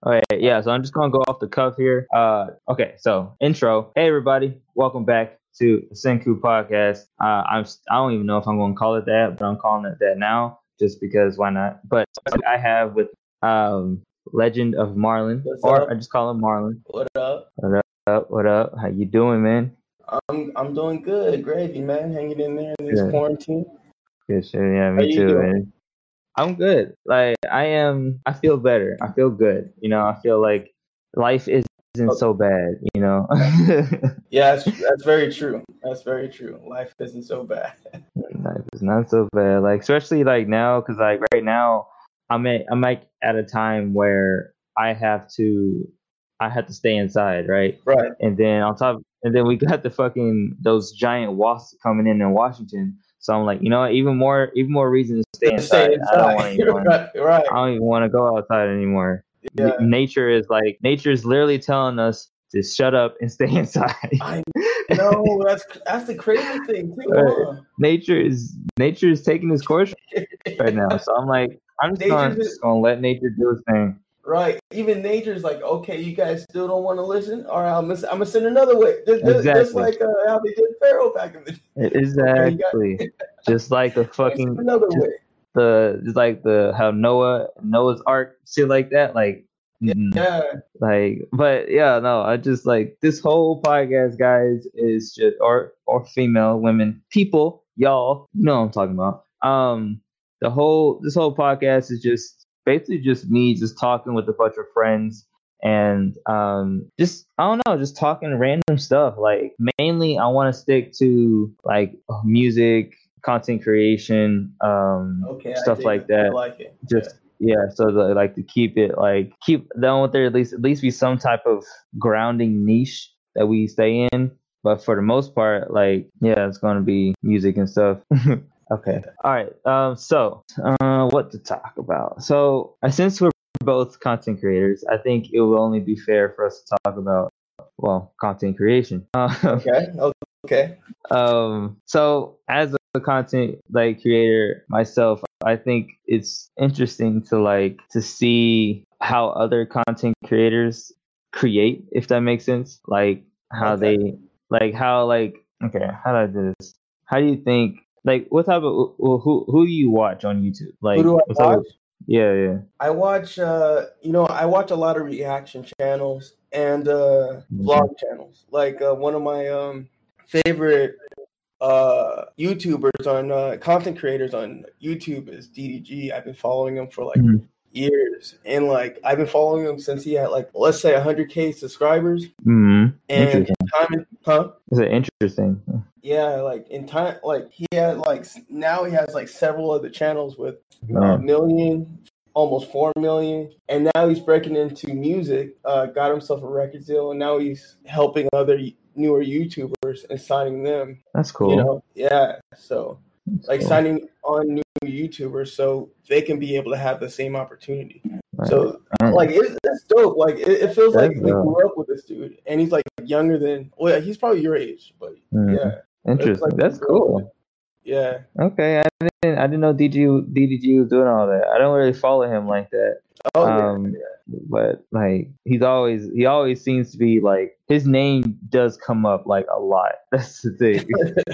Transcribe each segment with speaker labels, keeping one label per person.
Speaker 1: Okay, yeah, so I'm just gonna go off the cuff here. Okay, so intro. Hey everybody, welcome back to the Senku podcast. I don't even know if I'm gonna call it that, but I'm calling it that now just because why not? But I have with Legend of Marlon,
Speaker 2: What's
Speaker 1: or
Speaker 2: up?
Speaker 1: I just call him Marlon.
Speaker 2: What up?
Speaker 1: What up? What up? How you doing, man?
Speaker 2: I'm doing good, gravy man, hanging in there in this
Speaker 1: Good.
Speaker 2: quarantine.
Speaker 1: Good shit. Yeah,
Speaker 2: How
Speaker 1: me
Speaker 2: you
Speaker 1: too,
Speaker 2: doing?
Speaker 1: man. I'm good. Like I feel better. I feel good. I feel like life isn't so bad,
Speaker 2: Yeah, that's very true. That's very true. Life isn't so bad.
Speaker 1: Life is not so bad. Like especially like now, cause like right now I'm like at a time where I have to stay inside, right?
Speaker 2: Right.
Speaker 1: And then we got those giant wasps coming in Washington. So I'm like, you know what? Even more reason to stay
Speaker 2: Just stay
Speaker 1: inside. I don't want
Speaker 2: inside.
Speaker 1: anyone.
Speaker 2: Right.
Speaker 1: I don't even want to go outside anymore.
Speaker 2: Yeah.
Speaker 1: Nature is literally telling us to shut up and stay inside.
Speaker 2: I know that's the crazy thing too. Huh?
Speaker 1: Nature is taking its course right now. So I'm like, I'm just gonna let nature do its thing.
Speaker 2: Right. Even nature's like, okay, you guys still don't want to listen? All right, I'm gonna send another way.
Speaker 1: Exactly.
Speaker 2: Just like how they did Pharaoh back in the day.
Speaker 1: Exactly.
Speaker 2: Okay,
Speaker 1: just like the fucking
Speaker 2: another way.
Speaker 1: Just like how Noah's Ark, shit like that. Like
Speaker 2: Yeah.
Speaker 1: Like, but yeah, no, I just like this whole podcast, guys, is just or female, women, people, y'all, you know what I'm talking about. This whole podcast is just basically just me just talking with a bunch of friends and just I don't know, just talking random stuff. Like mainly I want to stick to like music, content creation, stuff like that.
Speaker 2: I like it.
Speaker 1: Just yeah, so like to keep it keep them with there at least be some type of grounding niche that we stay in. But for the most part, like yeah, it's gonna be music and stuff. Okay. All right. So what to talk about? So since we're both content creators, I think it will only be fair for us to talk about content creation.
Speaker 2: Okay.
Speaker 1: So as a content creator myself, I think it's interesting to see how other content creators create, if that makes sense. Like how they how how do I do this? How do you think what type of who do you watch on YouTube? Like
Speaker 2: who do I watch?
Speaker 1: Yeah.
Speaker 2: I watch I watch a lot of reaction channels and vlog channels. Like one of my favorite YouTubers on content creators on YouTube is DDG. I've been following him for years, and I've been following him since he had let's say 100K subscribers.
Speaker 1: Mm-hmm.
Speaker 2: And
Speaker 1: Is it interesting?
Speaker 2: Yeah, in time, he had now he has several other channels with a million, almost 4 million, and now he's breaking into music. Got himself a record deal, and now he's helping other newer YouTubers and signing them.
Speaker 1: That's cool.
Speaker 2: Yeah. So signing on new YouTubers so they can be able to have the same opportunity. Right. So it's dope. It feels like we grew up with this dude, and he's younger than he's probably your age, but yeah.
Speaker 1: Interesting. That's cool.
Speaker 2: Yeah.
Speaker 1: Okay, I didn't know DDG was doing all that. I don't really follow him like that. But he always seems to be his name does come up a lot. That's the thing.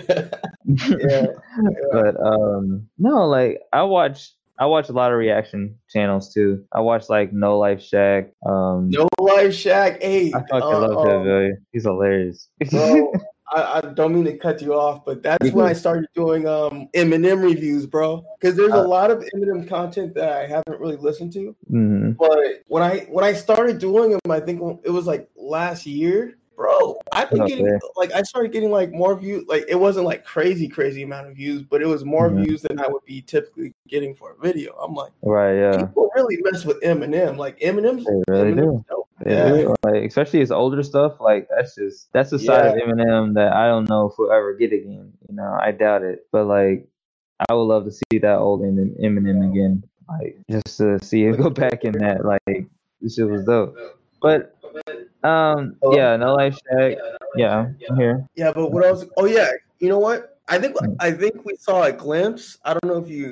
Speaker 2: Yeah.
Speaker 1: But no, I watch a lot of reaction channels too. I watch No Life Shack.
Speaker 2: No Life Shack. Hey,
Speaker 1: I fucking love that video. He's hilarious.
Speaker 2: Bro, I don't mean to cut you off, but that's when I started doing Eminem reviews, bro. Because there's a lot of Eminem content that I haven't really listened to.
Speaker 1: Mm-hmm.
Speaker 2: But when I started doing them, I think it was last year, bro. I've been getting I started getting more views. It wasn't crazy amount of views, but it was more views than I would be typically getting for a video. I'm
Speaker 1: right, yeah.
Speaker 2: People really mess with Eminem. Eminem's
Speaker 1: they really do. Yeah, especially his older stuff. That's a side of Eminem that I don't know if we'll ever get again. I doubt it. But I would love to see that old Eminem again. Just to see him go back in that. This shit was dope. But yeah, No Life Shack. Yeah, I'm here.
Speaker 2: Yeah, but what else? Oh yeah, you know what? I think we saw a glimpse. I don't know if you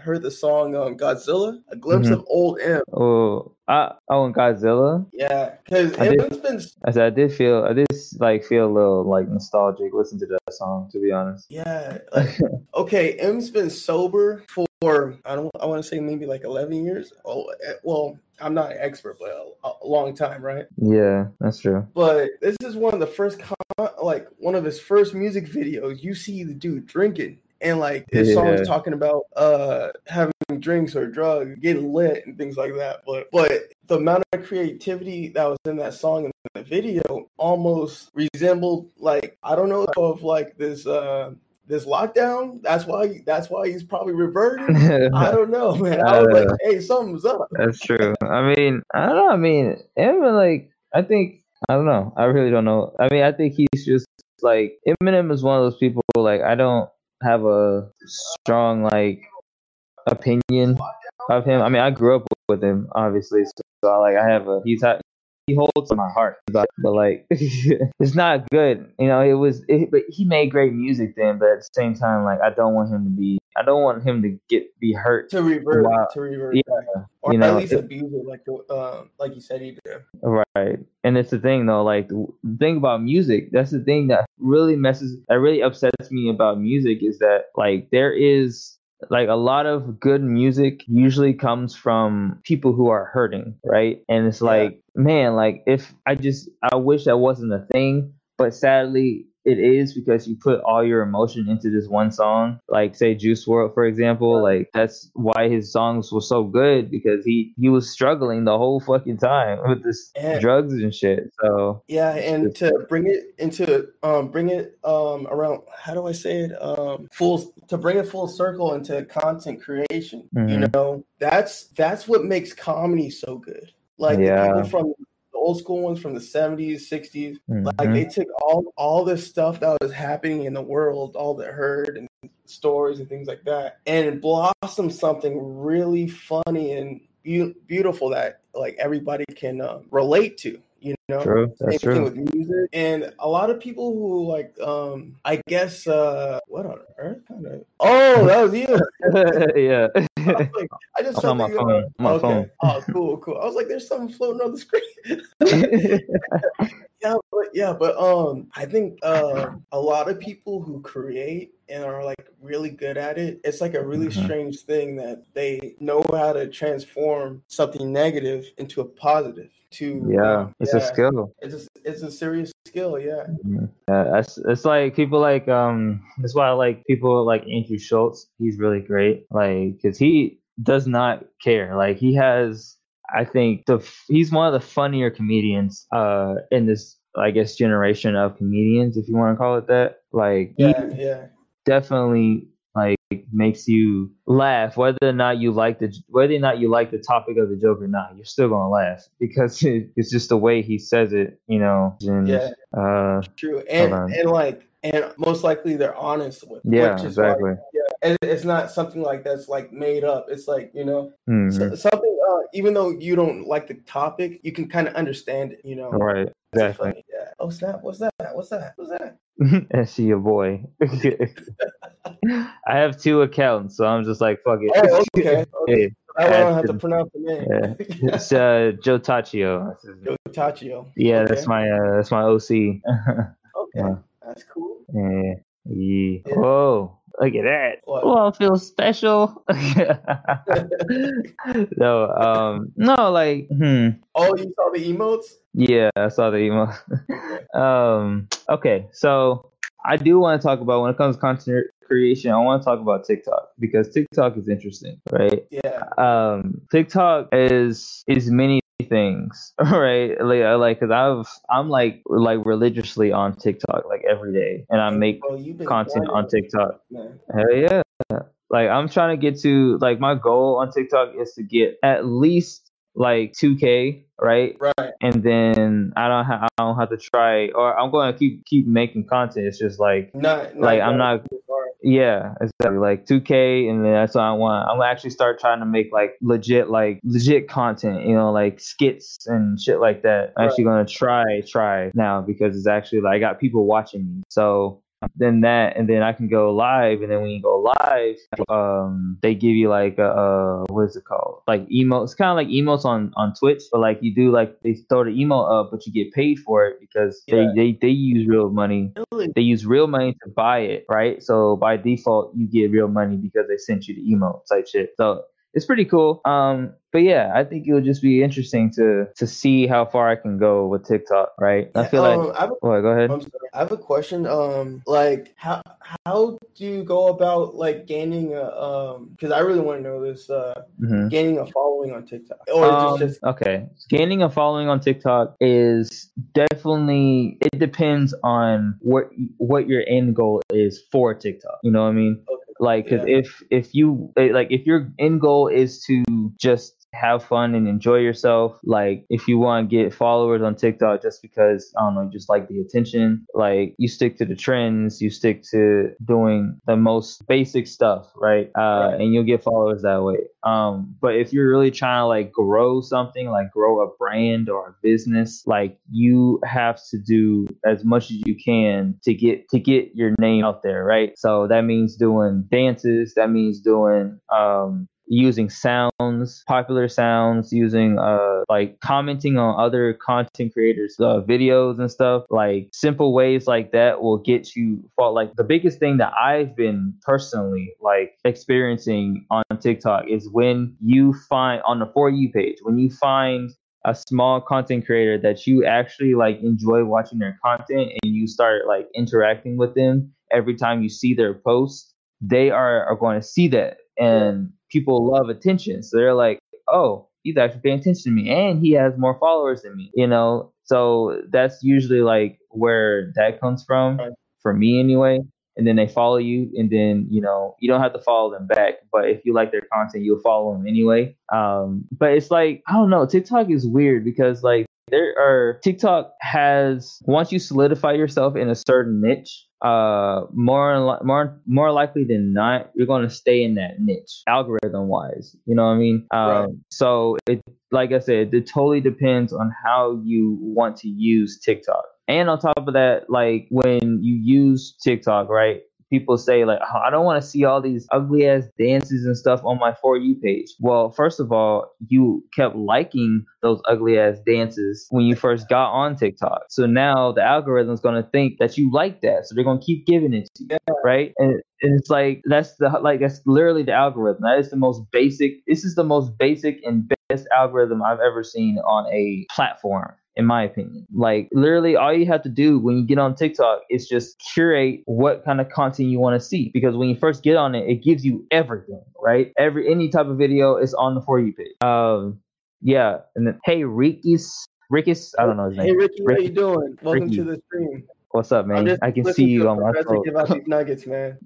Speaker 2: heard the song Godzilla, A Glimpse of Old M.
Speaker 1: And Godzilla.
Speaker 2: Yeah, because it's been.
Speaker 1: I did feel a little like nostalgic. Listen to that song, to be honest.
Speaker 2: Yeah, like, okay, M's been sober for I want to say maybe like 11 years. Oh, well, I'm not an expert, but a long time, right?
Speaker 1: Yeah, that's true.
Speaker 2: But this is one of the first, one of his first music videos. You see the dude drinking. And like his song's talking about having drinks or drugs, getting lit and things like that. But the amount of creativity that was in that song and the video almost resembled, like, I don't know, of like this lockdown. That's why he's probably reverted. I don't know, man. I was like, hey, something's up.
Speaker 1: That's true. I mean, I don't know. I mean, Eminem, like, I don't know. I really don't know. I mean, I think he's just like, Eminem is one of those people, like, I don't have a strong like opinion of him. I mean, I grew up with him, obviously, so he holds in my heart, but like it's not good, you know. But he made great music then. But at the same time, like I don't want him to be be hurt
Speaker 2: to revert,
Speaker 1: yeah,
Speaker 2: or you know, at least abuse it, like you said he did.
Speaker 1: Right, and it's the thing though. Like the thing about music, that's the thing that really upsets me about music is that like there is. Like a lot of good music usually comes from people who are hurting, right? And it's like, man, like I wish that wasn't a thing, but sadly it is, because you put all your emotion into this one song. Like say Juice WRLD, for example, like that's why his songs were so good, because he was struggling the whole fucking time with this drugs and shit. So
Speaker 2: yeah, and to bring it around, how do I say it? To bring it full circle into content creation. You know, that's what makes comedy so good. Like the people from old school ones from the 70s, 60s, like they took all this stuff that was happening in the world, all the hurt and stories and things like that, and blossomed something really funny and beautiful that like everybody can relate to. You know,
Speaker 1: true. That's
Speaker 2: same thing
Speaker 1: true.
Speaker 2: with music, and a lot of people who like, I guess, what on earth kind of? Oh, that was you.
Speaker 1: Yeah.
Speaker 2: I just
Speaker 1: on my phone. My phone.
Speaker 2: Oh, cool. I was like, there's something floating on the screen. But I think a lot of people who create and are like really good at it, it's like a really strange thing that they know how to transform something negative into a positive. It's
Speaker 1: a skill.
Speaker 2: It's a serious skill. Yeah.
Speaker 1: It's like people like that's why I like people like Andrew Schultz. He's really great, like, because he does not care. Like he has, I think he's one of the funnier comedians in this, I guess, generation of comedians, if you want to call it that. Like he definitely like makes you laugh, whether or not you like the topic of the joke or not. You're still gonna laugh because it's just the way he says it, you know. And,
Speaker 2: true, and most likely they're honest with.
Speaker 1: Exactly.
Speaker 2: It's not something like that's like made up. It's like, you know, something. Even though you don't like the topic, you can kind of understand it. You know,
Speaker 1: right? Exactly.
Speaker 2: Yeah. Oh snap! What's that?
Speaker 1: That's your boy. I have 2 accounts, so I'm just like, fuck it.
Speaker 2: Oh, okay. Hey, I don't have to pronounce the name.
Speaker 1: Yeah. It's Joe Taccio.
Speaker 2: Joe Taccio.
Speaker 1: Yeah, okay. That's my OC.
Speaker 2: Okay, that's cool.
Speaker 1: Yeah. Whoa. Look at that. What? Oh, I feel special. No, like,
Speaker 2: Oh, you saw the emotes?
Speaker 1: Yeah, I saw the emote. Okay, so I do want to talk about, when it comes to content creation, I want to talk about TikTok, because TikTok is interesting, right?
Speaker 2: Yeah.
Speaker 1: TikTok is many things, right? Like, cause I'm like religiously on TikTok like every day, and I make content on TikTok. Hell yeah! Like I'm trying to get to, like, my goal on TikTok is to get at least like 2K, right?
Speaker 2: Right.
Speaker 1: And then I don't have to try, or I'm going to keep making content. It's just like I'm not. Yeah, exactly. Like 2K, and then that's what I want. I'm gonna actually start trying to make like legit content, you know, like skits and shit like that. I'm actually gonna try now, because it's actually like I got people watching me. So then that, and then I can go live, and then when you go live, they give you like what is it called? Like emotes, kind of like emotes on Twitch, but like you do like they throw the emote up, but you get paid for it because they use real money.
Speaker 2: Really?
Speaker 1: They use real money to buy it, right? So by default, you get real money because they sent you the emote type shit. So it's pretty cool. But yeah, I think it would just be interesting to see how far I can go with TikTok, right? I feel like. Go ahead.
Speaker 2: I'm sorry. I have a question. Like how do you go about like gaining a because I really want to know this gaining a following on TikTok, or is it just
Speaker 1: okay? Gaining a following on TikTok is definitely, it depends on what your end goal is for TikTok. You know what I mean?
Speaker 2: okay.
Speaker 1: Like, cause if your end goal is to just have fun and enjoy yourself, like if you want to get followers on TikTok just because, I don't know, just like the attention, like you stick to the trends, you stick to doing the most basic stuff, right? And you'll get followers that way. But if you're really trying to like grow something, like grow a brand or a business, like you have to do as much as you can to get your name out there, right? So that means doing dances, that means doing using sounds, popular sounds, using like commenting on other content creators videos and stuff. Like simple ways like that will get you like the biggest thing that I've been personally like experiencing on TikTok is when you find on the For You page, when you find a small content creator that you actually like enjoy watching their content and you start like interacting with them every time you see their posts, they are going to see that. And people love attention. So they're like, oh, he's actually paying attention to me and he has more followers than me, you know? So that's usually like where that comes from, for me anyway. And then they follow you, and then, you know, you don't have to follow them back. But if you like their content, you'll follow them anyway. But it's like, I don't know, TikTok is weird because like TikTok has, once you solidify yourself in a certain niche, more likely than not, you're going to stay in that niche algorithm wise. You know what I mean? So it, like I said, it totally depends on how you want to use TikTok. And on top of that, like when you use TikTok, right? People say like, oh, I don't want to see all these ugly ass dances and stuff on my For You page. Well, first of all, you kept liking those ugly ass dances when you first got on TikTok. So now the algorithm is going to think that you like that. So they're going to keep giving it to you, right? And it's like, that's literally the algorithm. That is the most basic. This is the most basic and best algorithm I've ever seen on a platform, in my opinion. Like literally all you have to do when you get on TikTok is just curate what kind of content you want to see. Because when you first get on it, it gives you everything, right? Any type of video is on the For You page. Yeah. And then, hey, Rikis, I don't know his name.
Speaker 2: Hey, Ricky, how you doing? Welcome to the stream.
Speaker 1: What's up, man? I can see you on my phone.
Speaker 2: Give out these nuggets, man.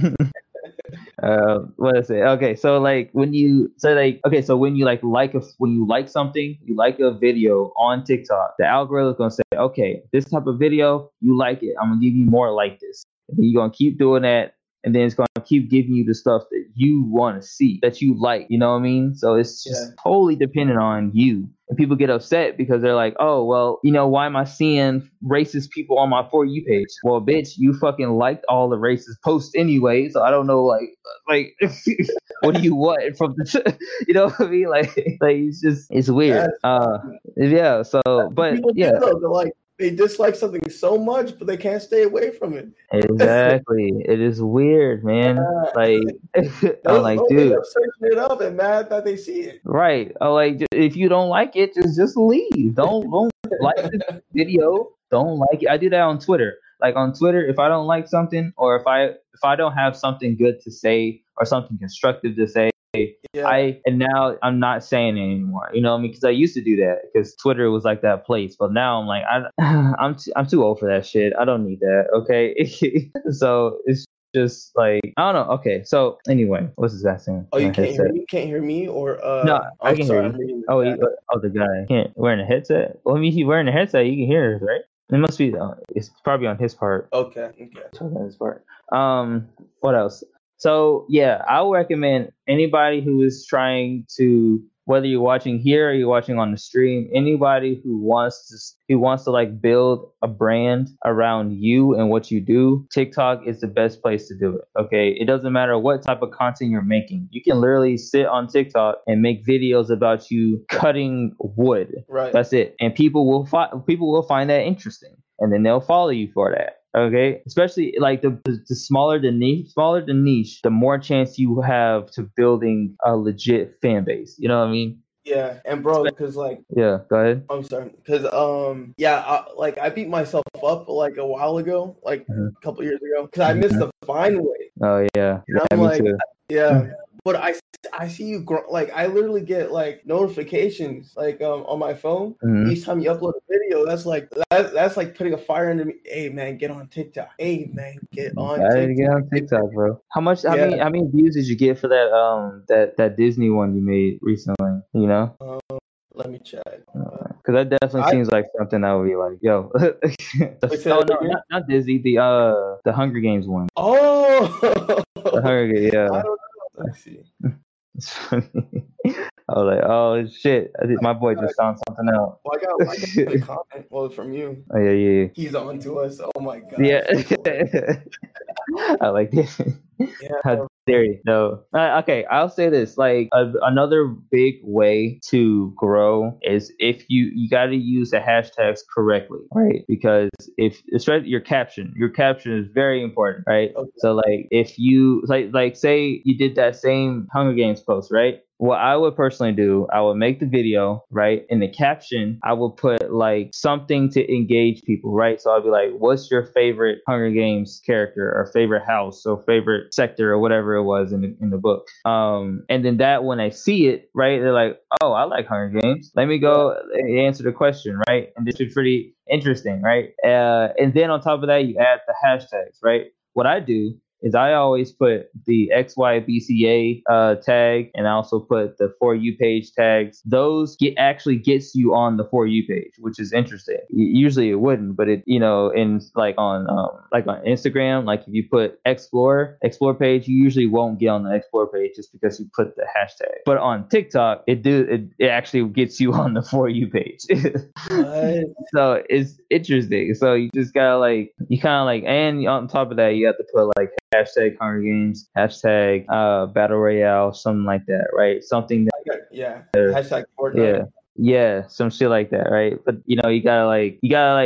Speaker 1: What is it? Okay, so like when you when you like something, you like a video on TikTok, the algorithm is gonna say, okay, this type of video, you like it, I'm gonna give you more like this. And then you're gonna keep doing that, and then it's gonna keep giving you the stuff that you want to see, that you like. You know what I mean? So it's just totally dependent on you. And people get upset because they're like, oh, well, you know, why am I seeing racist people on my For You page? Well, bitch, you fucking liked all the racist posts anyway. So I don't know, like what do you want from the, you know what I mean? Like it's weird. Yeah. So, but
Speaker 2: people
Speaker 1: yeah.
Speaker 2: They dislike something so much, but they can't stay away from it.
Speaker 1: Exactly. It is weird, man. Like, I'm like, dude,
Speaker 2: searching it up and mad that they see it.
Speaker 1: Right. Like, if you don't like it, just leave. Don't like this video. Don't like it. I do that on Twitter. Like on Twitter, if I don't like something, or if I don't have something good to say or something constructive to say, and now I'm not saying it anymore. You know what I mean? Because I used to do that because Twitter was like that place. But now I'm like, I'm too old for that shit. I don't need that. Okay. So it's just like, I don't know. Okay. So anyway, what's this guy saying?
Speaker 2: Oh, you can't hear me, or
Speaker 1: no, I can hear you. The guy can't wearing a headset. Well, I mean, he's wearing a headset. You can hear us, right? It must be. It's probably on his part.
Speaker 2: Okay.
Speaker 1: It's on his part. What else? So yeah, I would recommend anybody who is trying to whether you're watching here or you're watching on the stream, anybody who wants to like build a brand around you and what you do, TikTok is the best place to do it. Okay, it doesn't matter what type of content you're making. You can literally sit on TikTok and make videos about you cutting wood.
Speaker 2: Right.
Speaker 1: That's it, and people will find that interesting, and then they'll follow you for that. Okay, especially like the smaller the niche, the more chance you have to building a legit fan base. You know what I mean?
Speaker 2: Yeah, and bro, because like,
Speaker 1: yeah, go ahead.
Speaker 2: I'm sorry, because like I beat myself up like a while ago, like a couple years ago, because I missed the Vine wave.
Speaker 1: Oh yeah,
Speaker 2: and I'm
Speaker 1: me
Speaker 2: like,
Speaker 1: too.
Speaker 2: Yeah, but I see you grow. Like I literally get like notifications like on my phone each time you upload a video. That's like putting a fire under me. Hey man, get on TikTok. Hey man, get on TikTok.
Speaker 1: Get on TikTok, bro. How many views did you get for that Disney one you made recently? You know?
Speaker 2: Let me check.
Speaker 1: Because that definitely seems like something that would be like, yo. Not Disney. The Hunger Games one.
Speaker 2: Oh,
Speaker 1: the Hunger Games. Yeah.
Speaker 2: I don't know. Let's see.
Speaker 1: It's funny. I was like, oh shit! I think my boy just found something out.
Speaker 2: Well, I got a comment. Well, from you.
Speaker 1: Oh yeah.
Speaker 2: He's on to us. Oh my god.
Speaker 1: Yeah. I like this.
Speaker 2: Yeah.
Speaker 1: How dare you? No. Okay, I'll say this. Like another big way to grow is if you got to use the hashtags correctly, right? Because especially your caption is very important, right? Okay. So like if you like say you did that same Hunger Games post, right? What I would personally do, I would make the video, right? In the caption, I would put like something to engage people, right? So I'd be like, what's your favorite Hunger Games character or favorite house or favorite sector or whatever it was in the book? And then that when I see it, right, they're like, oh, I like Hunger Games. Let me go answer the question, right? And this is pretty interesting, right? And then on top of that, you add the hashtags, right? What I do is I always put the XYBCA tag, and I also put the For You page tags. Those actually gets you on the For You page, which is interesting. Usually it wouldn't, but it, in like on Instagram, like if you put Explore page, you usually won't get on the Explore page just because you put the hashtag. But on TikTok, it actually gets you on the For You page. So it's interesting. So you just gotta and on top of that, you have to put like hashtag Hunger Games, hashtag Battle Royale, something like that, right? Something that
Speaker 2: hashtag Fortnite.
Speaker 1: Yeah, some shit like that, right? But you gotta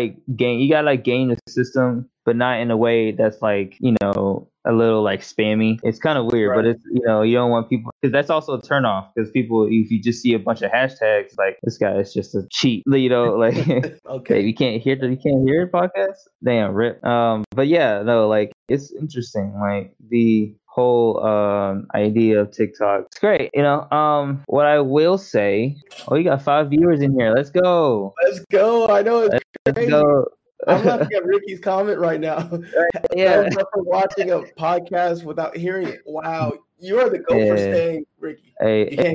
Speaker 1: game the system, but not in a way that's like, a little like spammy. It's kind of weird, but it's, you don't want people, because that's also a turnoff, because people, if you just see a bunch of hashtags, like this guy is just a cheat, like okay, you can't hear the podcast. Damn, rip. But yeah, no, like it's interesting, like the whole idea of TikTok. It's great, what I will say, you got 5 viewers in here. Let's go.
Speaker 2: I know it's crazy.
Speaker 1: Let's go.
Speaker 2: I'm laughing at Ricky's comment right now.
Speaker 1: Yeah.
Speaker 2: For watching a podcast without hearing it. Wow, you are the goat for staying, Ricky.
Speaker 1: Hey.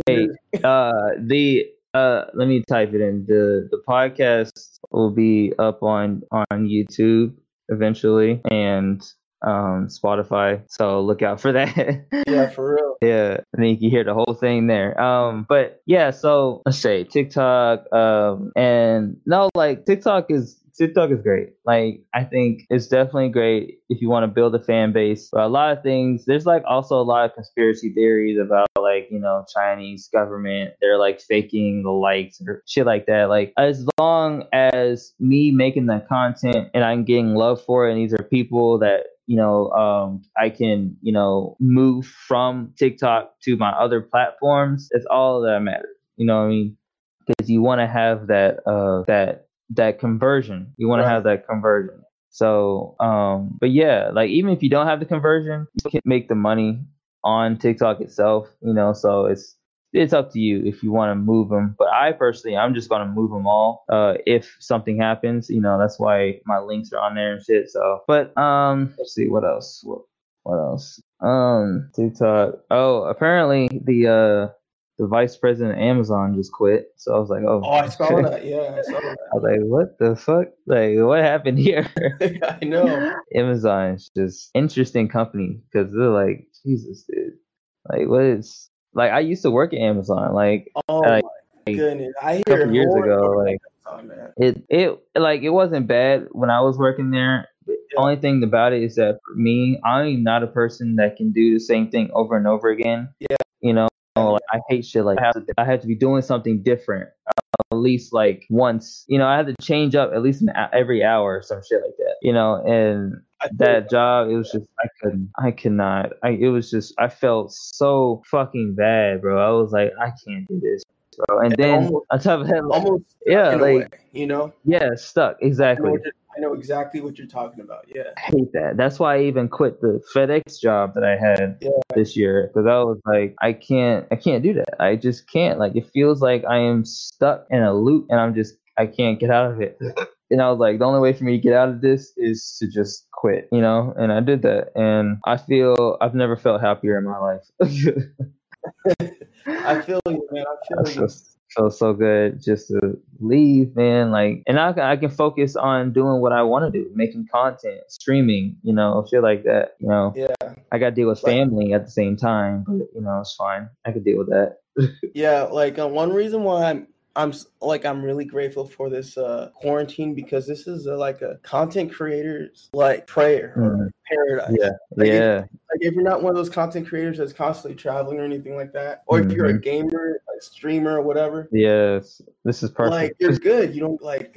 Speaker 1: Let me type it in. The podcast will be up on YouTube eventually, and Spotify, so look out for that.
Speaker 2: Yeah, for real.
Speaker 1: Yeah, I think you hear the whole thing there. But yeah, so let's say TikTok, and no, like TikTok is great. Like I think it's definitely great if you want to build a fan base. But a lot of things, there's like also a lot of conspiracy theories about like, Chinese government, they're like faking the likes or shit like that. Like as long as me making that content and I'm getting love for it, and these are people that I can, move from TikTok to my other platforms. It's all that matters. You know what I mean? Because you want to have that conversion. You want to have that conversion. So, but yeah, like even if you don't have the conversion, you can make the money on TikTok itself, so it's up to you if you want to move them. But I personally, I'm just going to move them all. If something happens, that's why my links are on there and shit. So, but, let's see what else. What else? TikTok. Oh, apparently the vice president of Amazon just quit. So I was like, oh,
Speaker 2: I saw that. Yeah, I saw that.
Speaker 1: I was like, what the fuck? Like, what happened here?
Speaker 2: I know.
Speaker 1: Amazon is just interesting company, because they're like, Jesus, dude. Like, what is Like I used to work at Amazon. Like
Speaker 2: Oh
Speaker 1: like
Speaker 2: my goodness, I
Speaker 1: a
Speaker 2: hear
Speaker 1: couple years
Speaker 2: horror
Speaker 1: ago.
Speaker 2: stories
Speaker 1: Like
Speaker 2: about Amazon, man.
Speaker 1: it wasn't bad when I was working there. The
Speaker 2: Yeah,
Speaker 1: only thing about it is that for me, I'm not a person that can do the same thing over and over again.
Speaker 2: yeah,
Speaker 1: You know,
Speaker 2: yeah,
Speaker 1: like, I hate shit. Like I have to be doing something different at least like once. I had to change up at least every hour or some shit like that. And
Speaker 2: I feel
Speaker 1: that job, it was just I could not. It was just I felt so fucking bad, bro. I was like, I can't do this, bro. And
Speaker 2: and
Speaker 1: then on top of that, like,
Speaker 2: almost stuck
Speaker 1: yeah,
Speaker 2: in a way,
Speaker 1: like
Speaker 2: you know.
Speaker 1: yeah, stuck exactly.
Speaker 2: I know exactly what you're talking about. Yeah,
Speaker 1: I hate that. That's why I even quit the FedEx job that I had
Speaker 2: yeah,
Speaker 1: this year because I was like, I can't do that. I just can't. Like, it feels like I am stuck in a loop, and I can't get out of it. And I was like, the only way for me to get out of this is to just quit, And I did that, and I feel I've never felt happier in my life.
Speaker 2: I feel you, man. I
Speaker 1: I
Speaker 2: feel you.
Speaker 1: feel so good just to leave, man. Like, and I can focus on doing what I want to do, making content, streaming, shit like that.
Speaker 2: Yeah,
Speaker 1: I got to deal with
Speaker 2: like
Speaker 1: family at the same time, but it's fine. I could deal with that.
Speaker 2: yeah, like one reason why I'm really grateful for this quarantine because this is like a content creator's like prayer or paradise.
Speaker 1: Yeah,
Speaker 2: Like
Speaker 1: yeah.
Speaker 2: if you're not one of those content creators that's constantly traveling or anything like that, or if you're a gamer, a streamer or whatever,
Speaker 1: Yes, this is
Speaker 2: like
Speaker 1: perfect.
Speaker 2: you're good. You don't like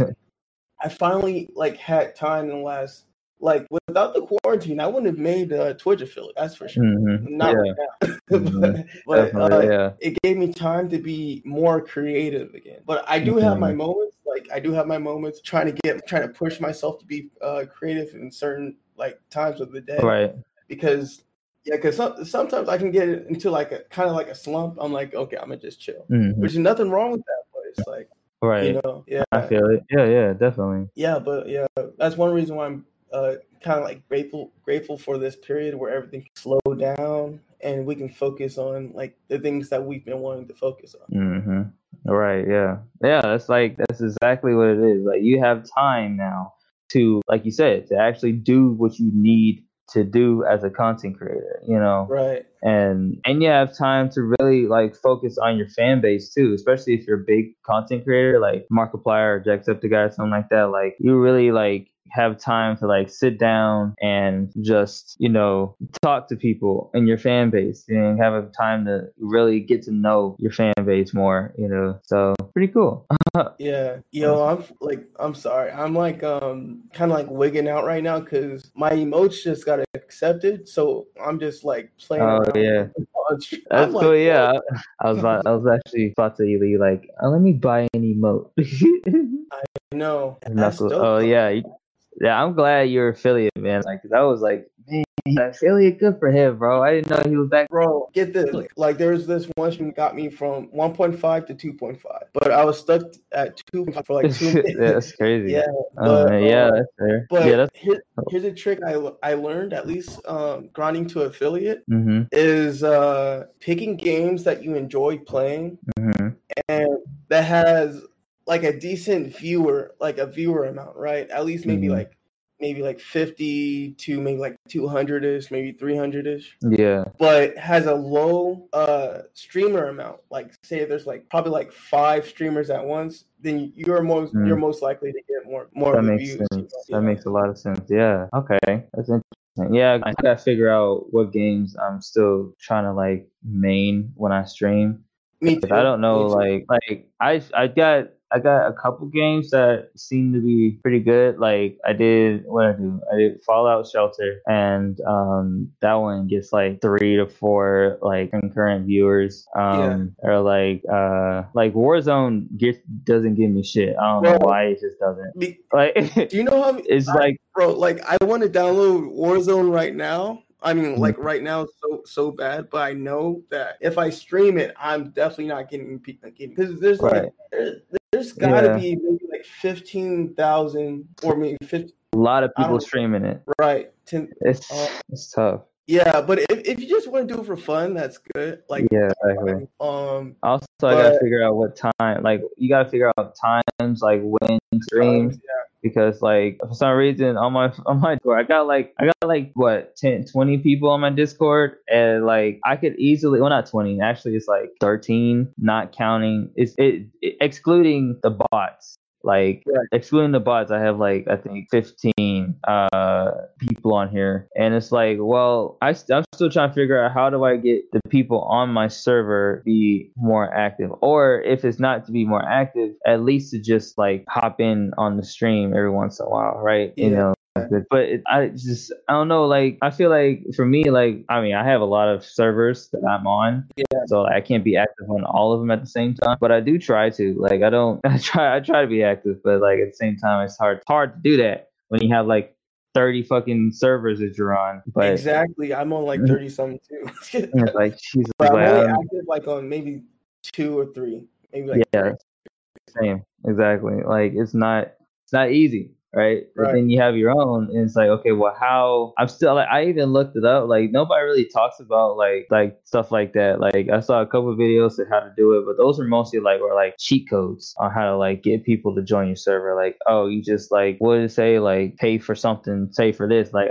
Speaker 2: I finally like had time in the last like without the quarantine, I wouldn't have made a Twitch affiliate. That's for sure. Not
Speaker 1: Yeah.
Speaker 2: right now, but
Speaker 1: Definitely, yeah.
Speaker 2: it gave me time to be more creative again. But I do have my moments. Like I do have my moments trying to push myself to be creative in certain like times of the day.
Speaker 1: Right.
Speaker 2: Because sometimes I can get into like a kind of like a slump. I'm like, okay, I'm gonna just chill, which is nothing wrong with that. But it's like,
Speaker 1: right.
Speaker 2: Yeah,
Speaker 1: I feel it. Yeah, definitely.
Speaker 2: Yeah, but yeah, that's one reason why I'm kind of like grateful for this period where everything can slow down and we can focus on like the things that we've been wanting to focus on.
Speaker 1: Right. Yeah. That's exactly what it is. Like, you have time now to, like you said, to actually do what you need to do as a content creator.
Speaker 2: Right.
Speaker 1: And you have time to really like focus on your fan base too, especially if you're a big content creator like Markiplier or Jacksepticeye or something like that. Like, you really like have time to like sit down and just talk to people in your fan base and have a time to really get to know your fan base more. So pretty cool.
Speaker 2: Yeah, I'm sorry, I'm like kind of like wigging out right now because my emotes just got accepted, so I'm just like playing around.
Speaker 1: Yeah, that's cool. Like, yeah, I was actually about to be like, let me buy an emote.
Speaker 2: I know.
Speaker 1: That's dope. Oh yeah. Yeah, I'm glad you're affiliate, man. Like, that was like, man, affiliate, good for him, bro. I didn't know he was that.
Speaker 2: Bro, get this. Like, there's this one stream got me from 1.5 to 2.5, but I was stuck at 2.5 for like 2 minutes.
Speaker 1: Yeah, that's crazy.
Speaker 2: Yeah,
Speaker 1: yeah, that's fair.
Speaker 2: But
Speaker 1: yeah,
Speaker 2: here's a trick I learned, at least grinding to affiliate,
Speaker 1: mm-hmm.
Speaker 2: is picking games that you enjoy playing and that has like a decent viewer amount, right? At least maybe like 50 to maybe like 200ish, maybe 300ish.
Speaker 1: Yeah.
Speaker 2: But has a low streamer amount. Like, say there's like probably like 5 streamers at once, then you're most likely to get more
Speaker 1: that makes views. Sense. That makes a lot of sense. Yeah. Okay. That's interesting. Yeah, I gotta figure out what games I'm still trying to like main when I stream.
Speaker 2: Me too.
Speaker 1: I don't know, like I got a couple games that seem to be pretty good. Like, I did Fallout Shelter, and that one gets like 3 to 4 like concurrent viewers. Or like Warzone doesn't give me shit. I don't know why it just doesn't. Like, do
Speaker 2: you know how
Speaker 1: it's like,
Speaker 2: bro? Like, I want to download Warzone right now. I mean, like right now, so bad. But I know that if I stream it, I'm definitely not getting because there's like there's got to be maybe like 15,000 or maybe 50.
Speaker 1: A lot of people streaming it.
Speaker 2: Right.
Speaker 1: It's tough.
Speaker 2: Yeah, but if you just want to do it for fun, that's good. Like,
Speaker 1: yeah, exactly. Also, I gotta figure out what time. Like, you gotta figure out times, like when stream, because like for some reason on my Discord, I got like what 10, 20 people on my Discord, and like I could easily, well, not 20, actually it's like 13, not counting excluding the bots. Like
Speaker 2: Right.
Speaker 1: excluding the bots, I have like I think 15 people on here, and it's like, well, I'm still trying to figure out how do I get the people on my server be more active, or if it's not to be more active, at least to just like hop in on the stream every once in a while, right? You
Speaker 2: Yeah.
Speaker 1: know. But I don't know. Like I feel like for me, like I mean, I have a lot of servers that I'm on,
Speaker 2: Yeah.
Speaker 1: so I can't be active on all of them at the same time. But I do try to. Like I don't. I try to be active, but like at the same time, it's hard to do that when you have like 30 fucking servers that you're on. But
Speaker 2: Exactly. I'm on like 30 something too.
Speaker 1: it's like Jesus.
Speaker 2: But I'm
Speaker 1: Like,
Speaker 2: only active like on maybe 2 or 3. Maybe like
Speaker 1: yeah, same. Exactly. Like it's not easy. Right. But
Speaker 2: Right.
Speaker 1: then you have your own, and it's like, okay, well, how? I'm still like, I even looked it up. Like nobody really talks about like stuff like that. Like I saw a couple of videos of how to do it, but those are mostly like were like cheat codes on how to like get people to join your server. Like, oh, you just like what did it say? Like pay for something, say for this. Like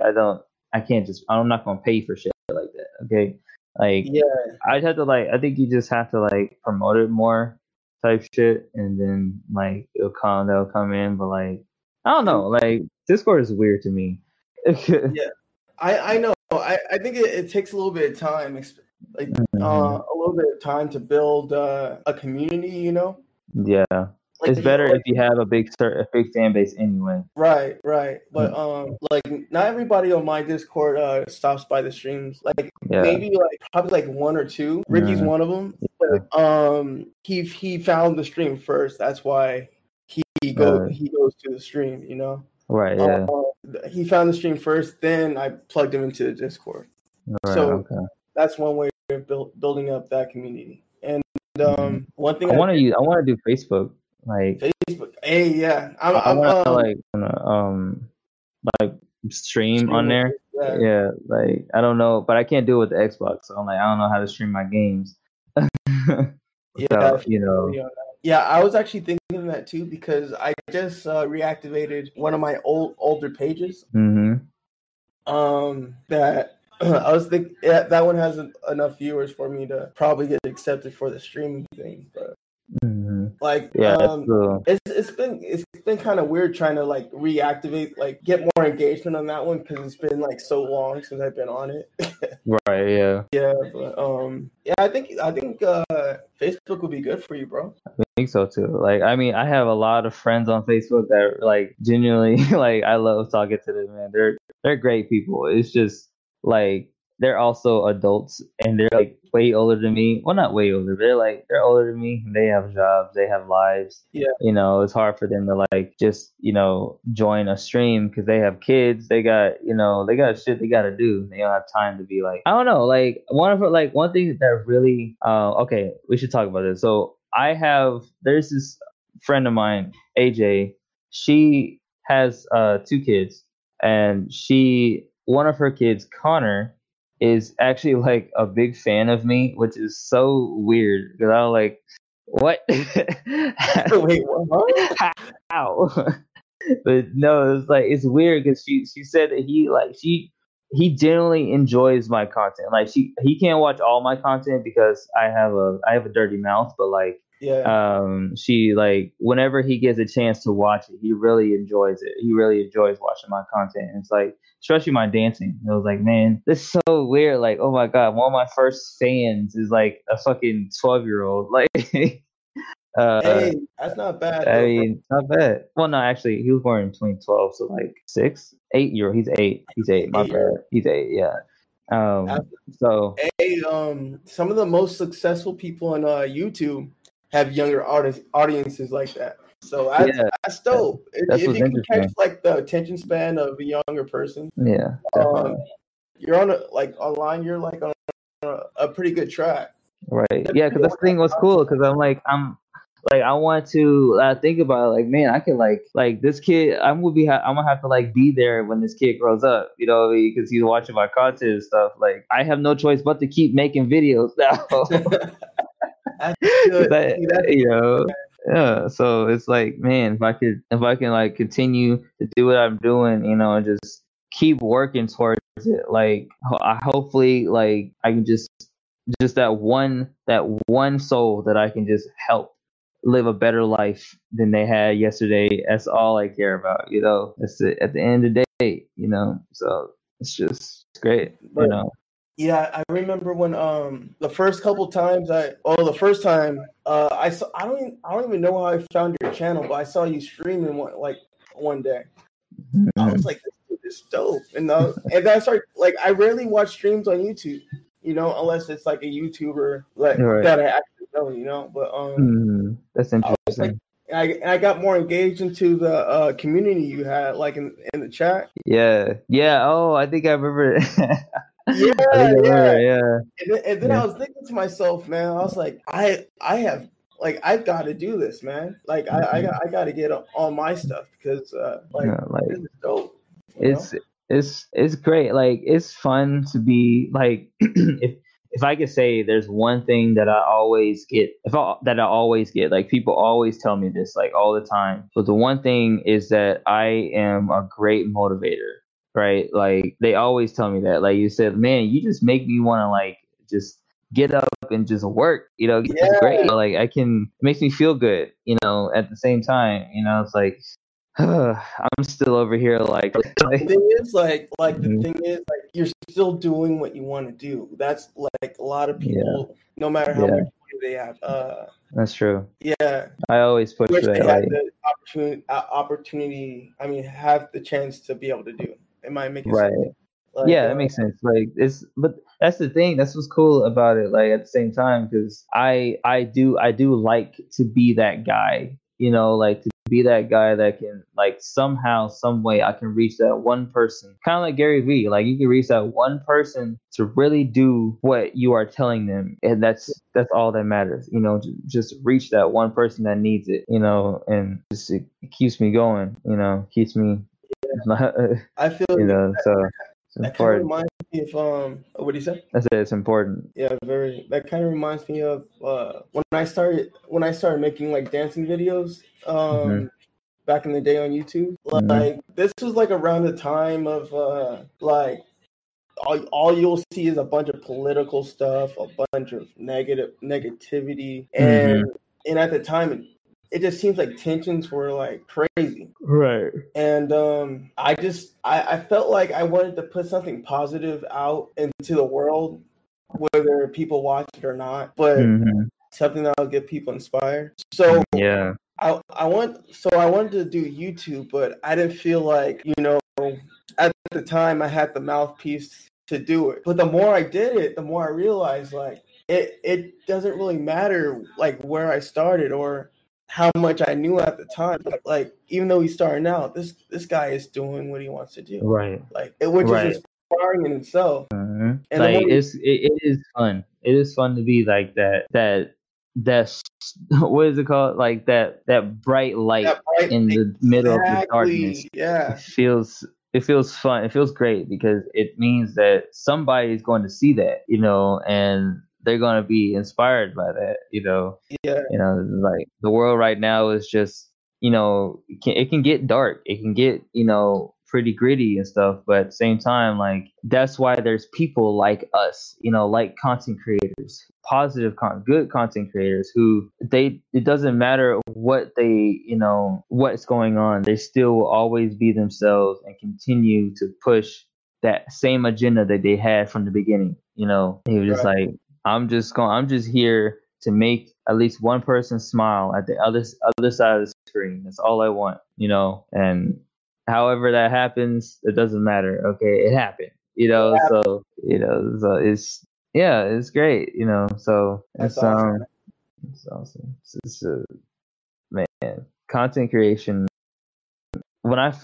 Speaker 1: I'm not gonna pay for shit like that. Okay. Like
Speaker 2: Yeah.
Speaker 1: I'd have to like I think you just have to like promote it more type shit, and then like they'll come in, but like I don't know. Like Discord is weird to me.
Speaker 2: Yeah. I know. I think it takes a little bit of time, like a little bit of time to build a community. You know.
Speaker 1: Yeah.
Speaker 2: Like,
Speaker 1: it's better if you have a big fan base anyway.
Speaker 2: Right. But like not everybody on my Discord stops by the streams. Like maybe like probably like 1 or 2. Ricky's one of them. But he found the stream first. That's why he goes to the stream. You know.
Speaker 1: Right. Yeah.
Speaker 2: He found the stream first, then I plugged him into the Discord.
Speaker 1: Right,
Speaker 2: so that's one way of building up that community. And one thing
Speaker 1: I want to do Facebook. Like
Speaker 2: Facebook. Hey, yeah.
Speaker 1: I want to like stream on there. Yeah. Like I don't know, but I can't do it with the Xbox. So I'm like, I don't know how to stream my games.
Speaker 2: Yeah,
Speaker 1: so, you know.
Speaker 2: Yeah, I was actually thinking that too because I just reactivated one of my older pages.
Speaker 1: Mm-hmm.
Speaker 2: That I was thinking that one has enough viewers for me to probably get accepted for the streaming thing, but. Like it's been kind of weird trying to like reactivate, like get more engagement on that one because it's been like so long since I've been on it.
Speaker 1: Right. Yeah.
Speaker 2: But I think Facebook would be good for you, bro.
Speaker 1: I think so too. Like I mean, I have a lot of friends on Facebook that like genuinely like I love talking to them, man. They're great people. It's just like they're also adults and they're like way older than me. Well, not way older. They're older than me. They have jobs. They have lives.
Speaker 2: Yeah.
Speaker 1: You know, it's hard for them to like just join a stream because they have kids. They got shit they got to do. They don't have time to be like I don't know. Like one thing that really okay, we should talk about this. So there's this friend of mine, AJ. She has 2 kids, and one of her kids, Connor, is actually like a big fan of me, which is so weird because I'm like, what?
Speaker 2: Wait, what?
Speaker 1: How? But no, it's like it's weird because she said that he genuinely enjoys my content. Like he can't watch all my content because I have a dirty mouth, but like she like whenever he gets a chance to watch it, he really enjoys it. He really enjoys watching my content. And it's like especially my dancing. It was like, man, this is so weird. Like, oh my god, one of my first fans is like a fucking 12-year-old. Like,
Speaker 2: hey, that's not bad.
Speaker 1: I mean, not bad. Well, no, actually, he was born in 2012, so like 8-year-old. He's 8. He's 8. My bad. He's 8. Yeah. So
Speaker 2: hey, some of the most successful people on YouTube have younger audiences like that. So that's dope. If you can catch like the attention span of a younger person,
Speaker 1: you're
Speaker 2: on online. You're like on a pretty good track.
Speaker 1: Right. Yeah, because this thing was cool. Because I want to think about it, like, man, I can like this kid. I'm gonna have to like be there when this kid grows up. You know, because he's watching my content and stuff. Like, I have no choice but to keep making videos now.
Speaker 2: That's good.
Speaker 1: Yeah, so it's like, man, if I can like continue to do what I'm doing, and just keep working towards it, like I hopefully like I can just that one soul that I can just help live a better life than they had yesterday. That's all I care about. That's it at the end of the day. So it's great,
Speaker 2: But yeah, I remember when the first couple times the first time I saw I don't even know how I found your channel, but I saw you streaming one day. I was like, this dude is dope. And then I started like I rarely watch streams on YouTube, unless it's like a YouTuber like
Speaker 1: right.
Speaker 2: that I actually know, But
Speaker 1: That's interesting.
Speaker 2: I got more engaged into the community you had, like in the chat.
Speaker 1: Yeah. Oh, I think I remember.
Speaker 2: Yeah,
Speaker 1: I remember.
Speaker 2: yeah. And then I was thinking to myself, man, I was like, I have like I've got to do this, man. Like I got to get on my stuff because this is dope.
Speaker 1: It's great. Like it's fun to be like if I could say there's one thing that I always get, like people always tell me this like all the time. But the one thing is that I am a great motivator, right? Like they always tell me that. Like you said, man, you just make me want to like just get up and just work. It's great. Like it makes me feel good. At the same time, it's like I'm still over here like
Speaker 2: the thing is the thing is like you're still doing what you want to do. That's like a lot of people, no matter how much money they have.
Speaker 1: That's true.
Speaker 2: Yeah,
Speaker 1: I always push
Speaker 2: wish
Speaker 1: that.
Speaker 2: They had the opportunity. I mean, have the chance to be able to do. Am I making sense?
Speaker 1: Like, that makes sense. Like but that's the thing. That's what's cool about it. Like at the same time, because I do like to be that guy. Like to be that guy that can like somehow, some way, I can reach that one person. Kind of like Gary Vee. Like you can reach that one person to really do what you are telling them, and that's all that matters. Just reach that one person that needs it. And just it keeps me going. Keeps me.
Speaker 2: I feel
Speaker 1: so.
Speaker 2: That kind of reminds me of what do you say?
Speaker 1: I said it's important.
Speaker 2: Yeah, very. That kind of reminds me of when I started making like dancing videos back in the day on YouTube. Like this was like around the time of like all you'll see is a bunch of political stuff, a bunch of negativity, and at the time it just seems like tensions were like crazy.
Speaker 1: Right.
Speaker 2: And I felt like I wanted to put something positive out into the world, whether people watch it or not, but something that'll get people inspired. So I wanted to do YouTube, but I didn't feel like, at the time I had the mouthpiece to do it. But the more I did it, the more I realized like it doesn't really matter like where I started or how much I knew at the time. Like even though he's starting out, this guy is doing what he wants to do.
Speaker 1: Right.
Speaker 2: Like which is inspiring in itself.
Speaker 1: And like it is fun. It is fun to be like that what is it called? Like that bright light in the middle of the darkness.
Speaker 2: Yeah.
Speaker 1: It feels fun. It feels great because it means that somebody is going to see that, and they're going to be inspired by that, like the world right now is just, it can get dark. It can get, pretty gritty and stuff. But at the same time, like that's why there's people like us, like content creators, good content creators who it doesn't matter what what's going on. They still will always be themselves and continue to push that same agenda that they had from the beginning. He was just like, I'm just here to make at least one person smile at the other side of the screen. That's all I want, and however that happens, it doesn't matter. Okay, it happened, so it's great, so it's awesome. It's awesome. It's man, content creation. When I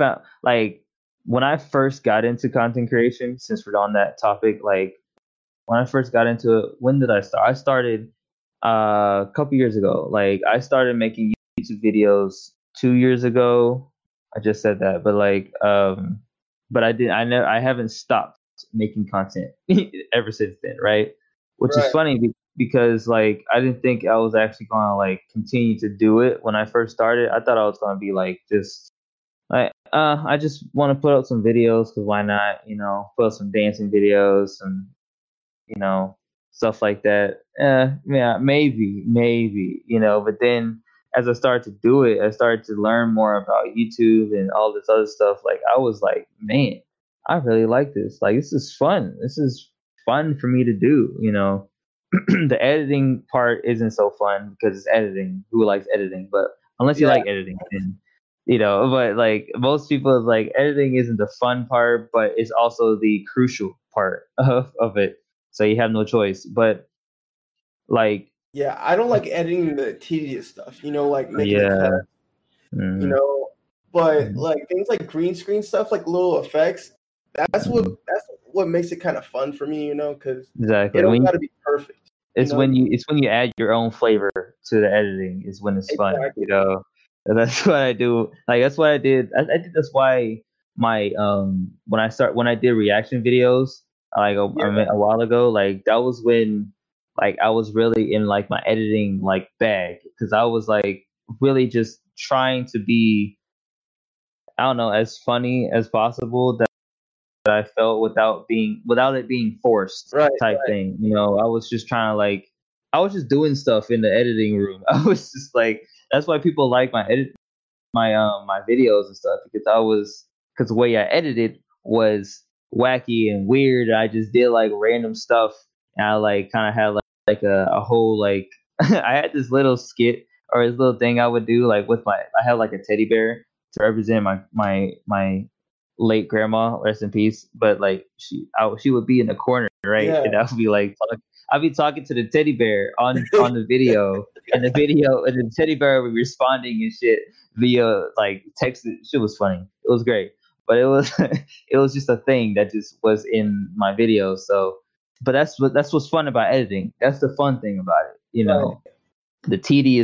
Speaker 1: first got into content creation, since we're on that topic, like when I first got into it, when did I start? I started a couple years ago. Like I started making YouTube videos 2 years ago. I just said that, but but I haven't stopped making content ever since then, right? Which is funny because like I didn't think I was actually gonna like continue to do it when I first started. I thought I was gonna be like just I just want to put out some videos because why not? You know, put out some dancing videos and you know stuff like that. Yeah, maybe you know. But then as I started to do it, I started to learn more about YouTube and all this other stuff. Like I was like, man, I really like this. Like this is fun. This is fun for me to do. You know, the editing part isn't so fun because it's editing. Who likes editing? But unless you
Speaker 2: Yeah,
Speaker 1: like editing, then you know. But like most people, like editing isn't the fun part, but it's also the crucial part of it. So you have no choice. But like,
Speaker 2: yeah. I don't like editing the tedious stuff. You know, like making the
Speaker 1: yeah,
Speaker 2: cut. You
Speaker 1: mm-hmm,
Speaker 2: know, but
Speaker 1: mm-hmm,
Speaker 2: like things like green screen stuff, like little effects. That's what
Speaker 1: mm-hmm.
Speaker 2: that's what makes it kind of fun for me. You know, because it
Speaker 1: Exactly.
Speaker 2: don't got to be perfect. You know,
Speaker 1: It's when you add your own flavor to the editing is when it's fun, you
Speaker 2: exactly.
Speaker 1: know. And that's what I do. Like that's what I did. I think that's why my when I did reaction videos like
Speaker 2: Yeah,
Speaker 1: I mean, a while ago, like that was when like I was really in like my editing like bag because I was like really just trying to be I don't know as funny as possible that I felt without it being forced
Speaker 2: right,
Speaker 1: type
Speaker 2: right.
Speaker 1: thing. You know, I was just trying to like I was just doing stuff in the editing room. I was just like that's why people like my videos and stuff because the way I edited was wacky and weird. I just did like random stuff and I like kind of had like a whole like I had this little skit or this little thing I would do like with my I had like a teddy bear to represent my late grandma, rest in peace. But like she would be in the corner, right?
Speaker 2: Yeah,
Speaker 1: And I would be like, I'd be talking to the teddy bear on the video, and the teddy bear would be responding and shit via like text. Shit was funny. It was great, but it was it was just a thing that just was in my video. So, but that's what's fun about editing. That's the fun thing about it. You
Speaker 2: right.
Speaker 1: know, the tedious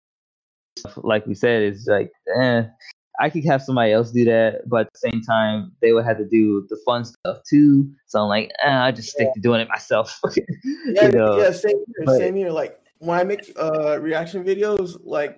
Speaker 1: like we said, is like, I could have somebody else do that, but at the same time, they would have to do the fun stuff too. So I'm like, I just stick to doing it myself,
Speaker 2: Yeah,
Speaker 1: you know.
Speaker 2: yeah. Same here.
Speaker 1: But
Speaker 2: Same here. Like when I make reaction videos, like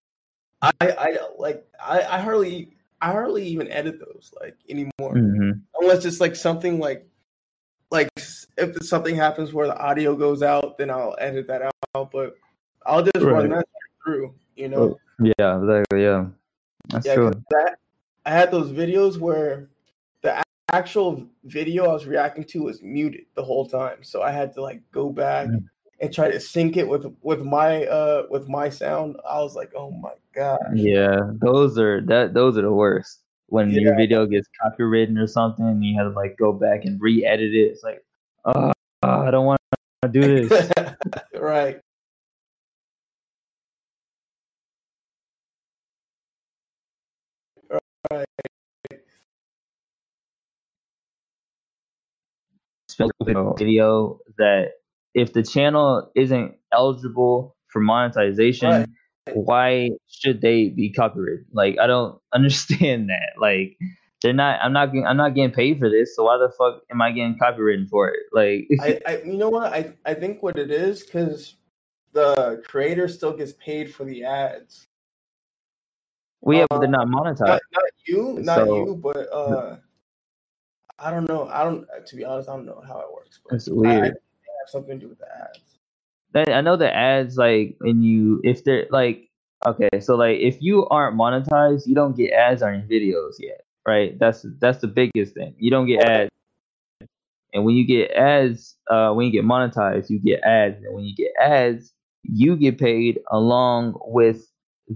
Speaker 2: I hardly even edit those like anymore,
Speaker 1: mhm.
Speaker 2: unless it's like something like if something happens where the audio goes out, then I'll edit that out. But I'll just run
Speaker 1: Right.
Speaker 2: that through. You
Speaker 1: Well,
Speaker 2: know.
Speaker 1: yeah, exactly. Yeah, that's
Speaker 2: Yeah, because
Speaker 1: true.
Speaker 2: that I had those videos where the actual video I was reacting to was muted the whole time, so I had to like go back
Speaker 1: Mm.
Speaker 2: and try to sync it with my sound. I was like, oh my gosh,
Speaker 1: Yeah, those are the worst. When your
Speaker 2: yeah,
Speaker 1: video gets copywritten or something, and you have to like go back and re-edit it. It's like, oh, I don't want to do this.
Speaker 2: right, right,
Speaker 1: Video that if the channel isn't eligible for
Speaker 2: right.
Speaker 1: monetization, why should they be copyrighted? Like I don't understand that. Like they're not. I'm not getting paid for this. So why the fuck am I getting copyrighted for it? Like,
Speaker 2: You know what? I think what it is because the creator still gets paid for the ads.
Speaker 1: well, yeah, but they're not monetized.
Speaker 2: Not
Speaker 1: So
Speaker 2: you, but I don't know. I don't. To be honest, I don't know how it works, but
Speaker 1: it's
Speaker 2: I
Speaker 1: weird.
Speaker 2: think it have something to do with the ads.
Speaker 1: I know the ads like if they're like okay, so like if you aren't monetized, you don't get ads on your videos yet, right? That's the biggest thing. You don't get ads, and when you get monetized, you get ads, and when you get ads, you get paid along with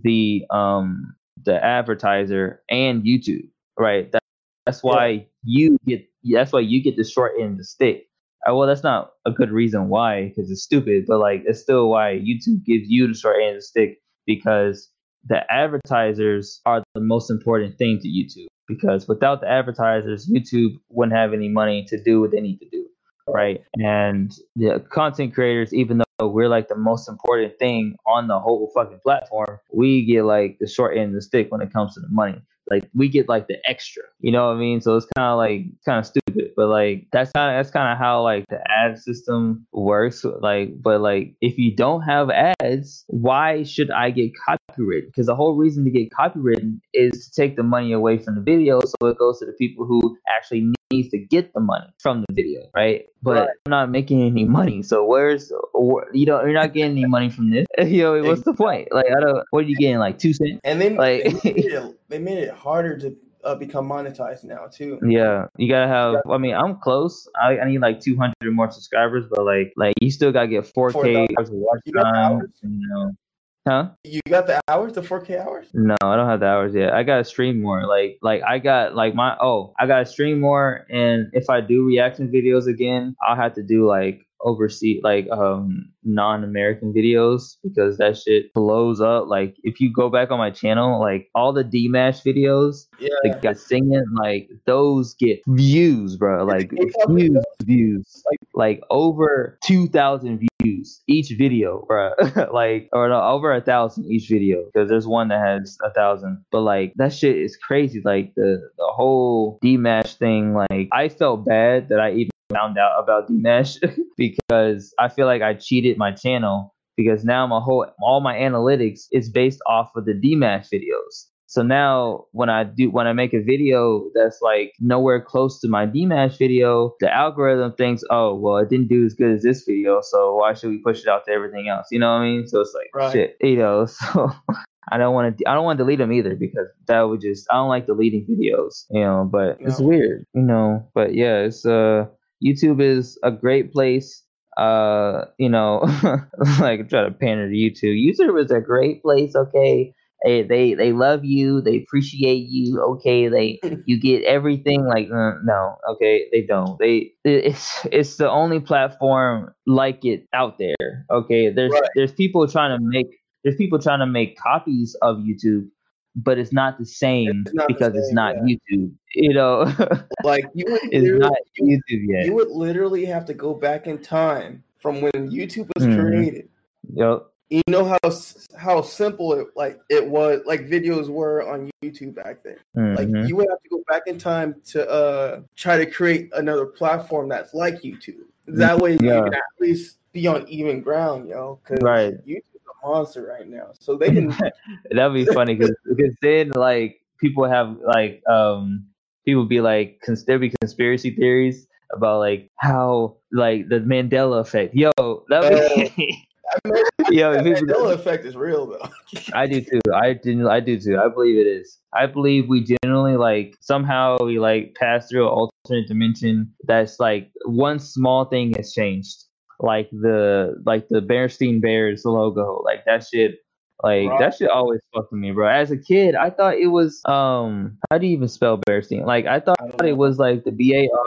Speaker 1: the advertiser and YouTube, right? That's
Speaker 2: Yeah,
Speaker 1: why you get the short end of the stick. Well, that's not a good reason why because it's stupid, but like it's still why YouTube gives you the short end of the stick because the advertisers are the most important thing to YouTube because without the advertisers, YouTube wouldn't have any money to do what they need to do, right? And the content creators, even though we're like the most important thing on the whole fucking platform, we get like the short end of the stick when it comes to the money. like we get like the extra, you know what I mean? So it's kind of stupid, but like that's kind of how like the ad system works. Like, but like if you don't have ads, why should I get copywritten? Because the whole reason to get copywritten is to take the money away from the video, so it goes to the people who actually needs to get the money from the video, right? But I'm not making any money, so you're not getting any money from this. What's the point? Like, I don't. What are you getting? Like 2 cents?
Speaker 2: And they
Speaker 1: like
Speaker 2: they made it harder to become monetized now too.
Speaker 1: Yeah, you gotta have. I mean, I'm close. I need like 200 more subscribers, but like you still gotta get 4K hours of watch time. Huh?
Speaker 2: You got the hours, the 4K hours?
Speaker 1: No, I don't have the hours yet. I gotta stream more. Like I got like I gotta stream more, and if I do reaction videos again, I'll have to do like overseas, like non-American videos, because that shit blows up. Like if you go back on my channel, like all the Dmash videos, the guy singing, like those get views, bro. Like views, like over 2,000 views each video, bro. Like, or no, over 1,000 each video, because there's one that has 1,000. But like that shit is crazy. Like the whole Dmash thing. Like I felt bad that I even found out about Dmash because I feel like I cheated my channel, because now all my analytics is based off of the Dmash videos. So now when I make a video that's like nowhere close to my Dmash video, the algorithm thinks, oh, well, it didn't do as good as this video, so why should we push it out to everything else? You know what I mean? So it's like, shit, So I don't want to delete them either, because that would I don't like deleting videos, but it's weird, but yeah, it's YouTube is a great place. Like try to pander to YouTube. YouTube is a great place, okay? They love you, they appreciate you, okay? You get everything. Like no, okay, they don't. It's the only platform like it out there. Okay, there's people trying to make copies of YouTube, but it's not the same because it's not YouTube.
Speaker 2: Like
Speaker 1: it's not YouTube yet.
Speaker 2: You would literally have to go back in time from when YouTube was created.
Speaker 1: Yep.
Speaker 2: You know how simple it was, like videos were on YouTube back then. Like you would have to go back in time to try to create another platform that's like YouTube. That way you can at least be on even ground, because YouTube's a monster right now. So they can.
Speaker 1: That'd be funny because then like people have like people be like there be conspiracy theories about like how like the Mandela effect. That be.
Speaker 2: The Mandela effect is real though.
Speaker 1: I do too. I do too. I believe it is. I believe we generally like somehow we like pass through an alternate dimension that's like one small thing has changed. Like the Berenstein Bears logo. Like that shit. Like that shit always fucked with me, bro. As a kid, I thought it was how do you even spell Berenstein? Like I thought it was like the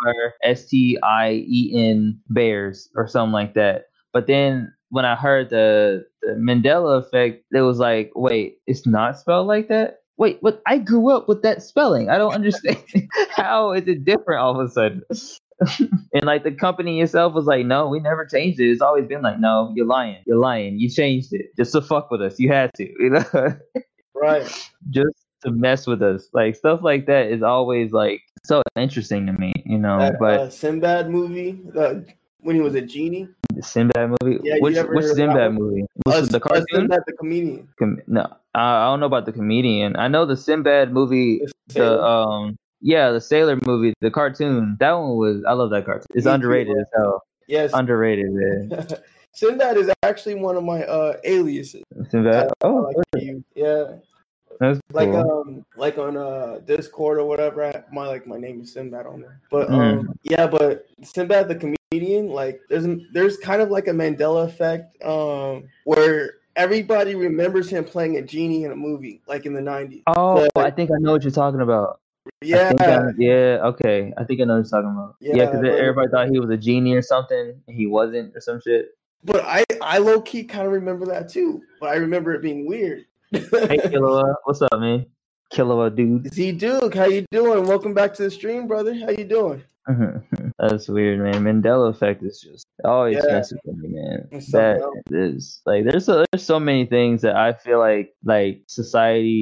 Speaker 1: BARSTIEN Bears or something like that. But then when I heard the Mandela effect, it was like, wait, it's not spelled like that? Wait, but I grew up with that spelling. I don't understand. How is it different all of a sudden? And like the company itself was like, no, we never changed it. It's always been like, no, you're lying. You changed it just to fuck with us. You had to,
Speaker 2: Right.
Speaker 1: Just to mess with us. Like stuff like that is always like so interesting to me, But
Speaker 2: Sinbad movie, when he was a genie.
Speaker 1: The Sinbad movie?
Speaker 2: Yeah,
Speaker 1: which Sinbad movie? The cartoon?
Speaker 2: Sinbad the comedian.
Speaker 1: No, I don't know about the comedian. I know the Sinbad movie, the Sailor movie, the cartoon. That one I love that cartoon. It's underrated as hell.
Speaker 2: Yes.
Speaker 1: Underrated, man.
Speaker 2: Sinbad is actually one of my aliases.
Speaker 1: Sinbad?
Speaker 2: Yeah.
Speaker 1: That's cool.
Speaker 2: Like on Discord or whatever, my name is Sinbad on there. But but Sinbad the comedian, like there's kind of like a Mandela effect, where everybody remembers him playing a genie in a movie, like in the 90s.
Speaker 1: Oh, I think I know what you're talking about.
Speaker 2: Yeah.
Speaker 1: Okay. I think I know what you're talking about. Yeah, because everybody thought he was a genie or something, and he wasn't, or some shit.
Speaker 2: But I low key kind of remember that too. But I remember it being weird.
Speaker 1: Hey Killua, what's up, man? Killua, dude.
Speaker 2: Z-Duke, how you doing? Welcome back to the stream, brother. How you doing?
Speaker 1: That's weird, man. Mandela effect is just always messes with me, man. That is like there's so many things that I feel like society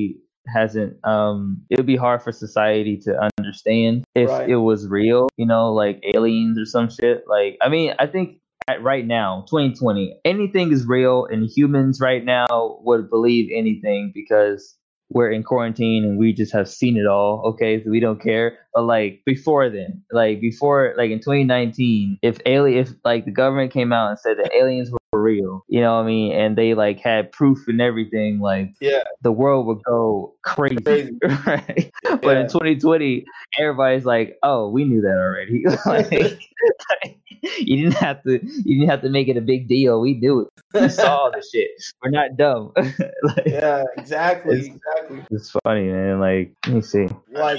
Speaker 1: hasn't it would be hard for society to understand if
Speaker 2: Right.
Speaker 1: it was real, you know, like aliens or some shit. Like, I mean, I think right now, 2020, anything is real, and humans right now would believe anything because we're in quarantine and we just have seen it all. Okay, so we don't care. But like before then, like in 2019, if like the government came out and said that aliens were real, you know what I mean, and they like had proof and everything, like
Speaker 2: Yeah.
Speaker 1: the world would go crazy,
Speaker 2: Crazy.
Speaker 1: right? But in
Speaker 2: Yeah.
Speaker 1: 2020, everybody's like, "Oh, we knew that already." Like, you didn't have to make it a big deal. We knew it. We saw the shit. We're not dumb. Like,
Speaker 2: Yeah. Exactly.
Speaker 1: it's funny, man. Like, let me see.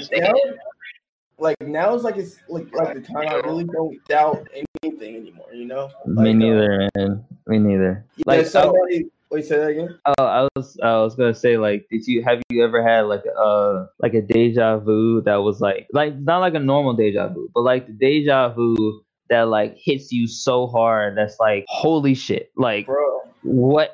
Speaker 2: Like now it's like the time I really don't doubt anything anymore. You know.
Speaker 1: Me neither, man. Me neither.
Speaker 2: Yeah,
Speaker 1: Like,
Speaker 2: somebody. Wait, say that again.
Speaker 1: I was gonna say, like, have you ever had like a deja vu that was like not like a normal deja vu, but like the deja vu that like hits you so hard that's like, holy shit, like,
Speaker 2: Bro.
Speaker 1: what?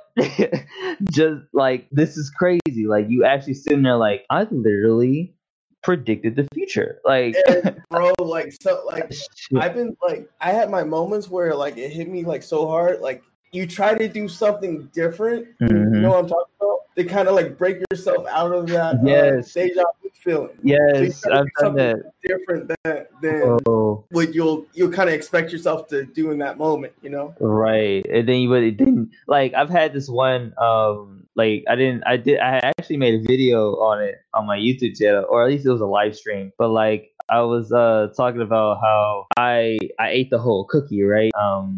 Speaker 1: Just like, this is crazy. Like, you actually sitting there like, I literally predicted the future. Like,
Speaker 2: yeah, bro, like, so like I've been like, I had my moments where like it hit me like so hard, like you try to do something different, you know what I'm talking about, to kind of like break yourself out of that deja vu feeling.
Speaker 1: Yes,
Speaker 2: so
Speaker 1: I've done that.
Speaker 2: Different than what you'll kind of expect yourself to do in that moment, you know?
Speaker 1: Right, and then it didn't. Like, I've had this one. Like, I actually made a video on it on my YouTube channel, or at least it was a live stream. But like, I was talking about how I ate the whole cookie, right?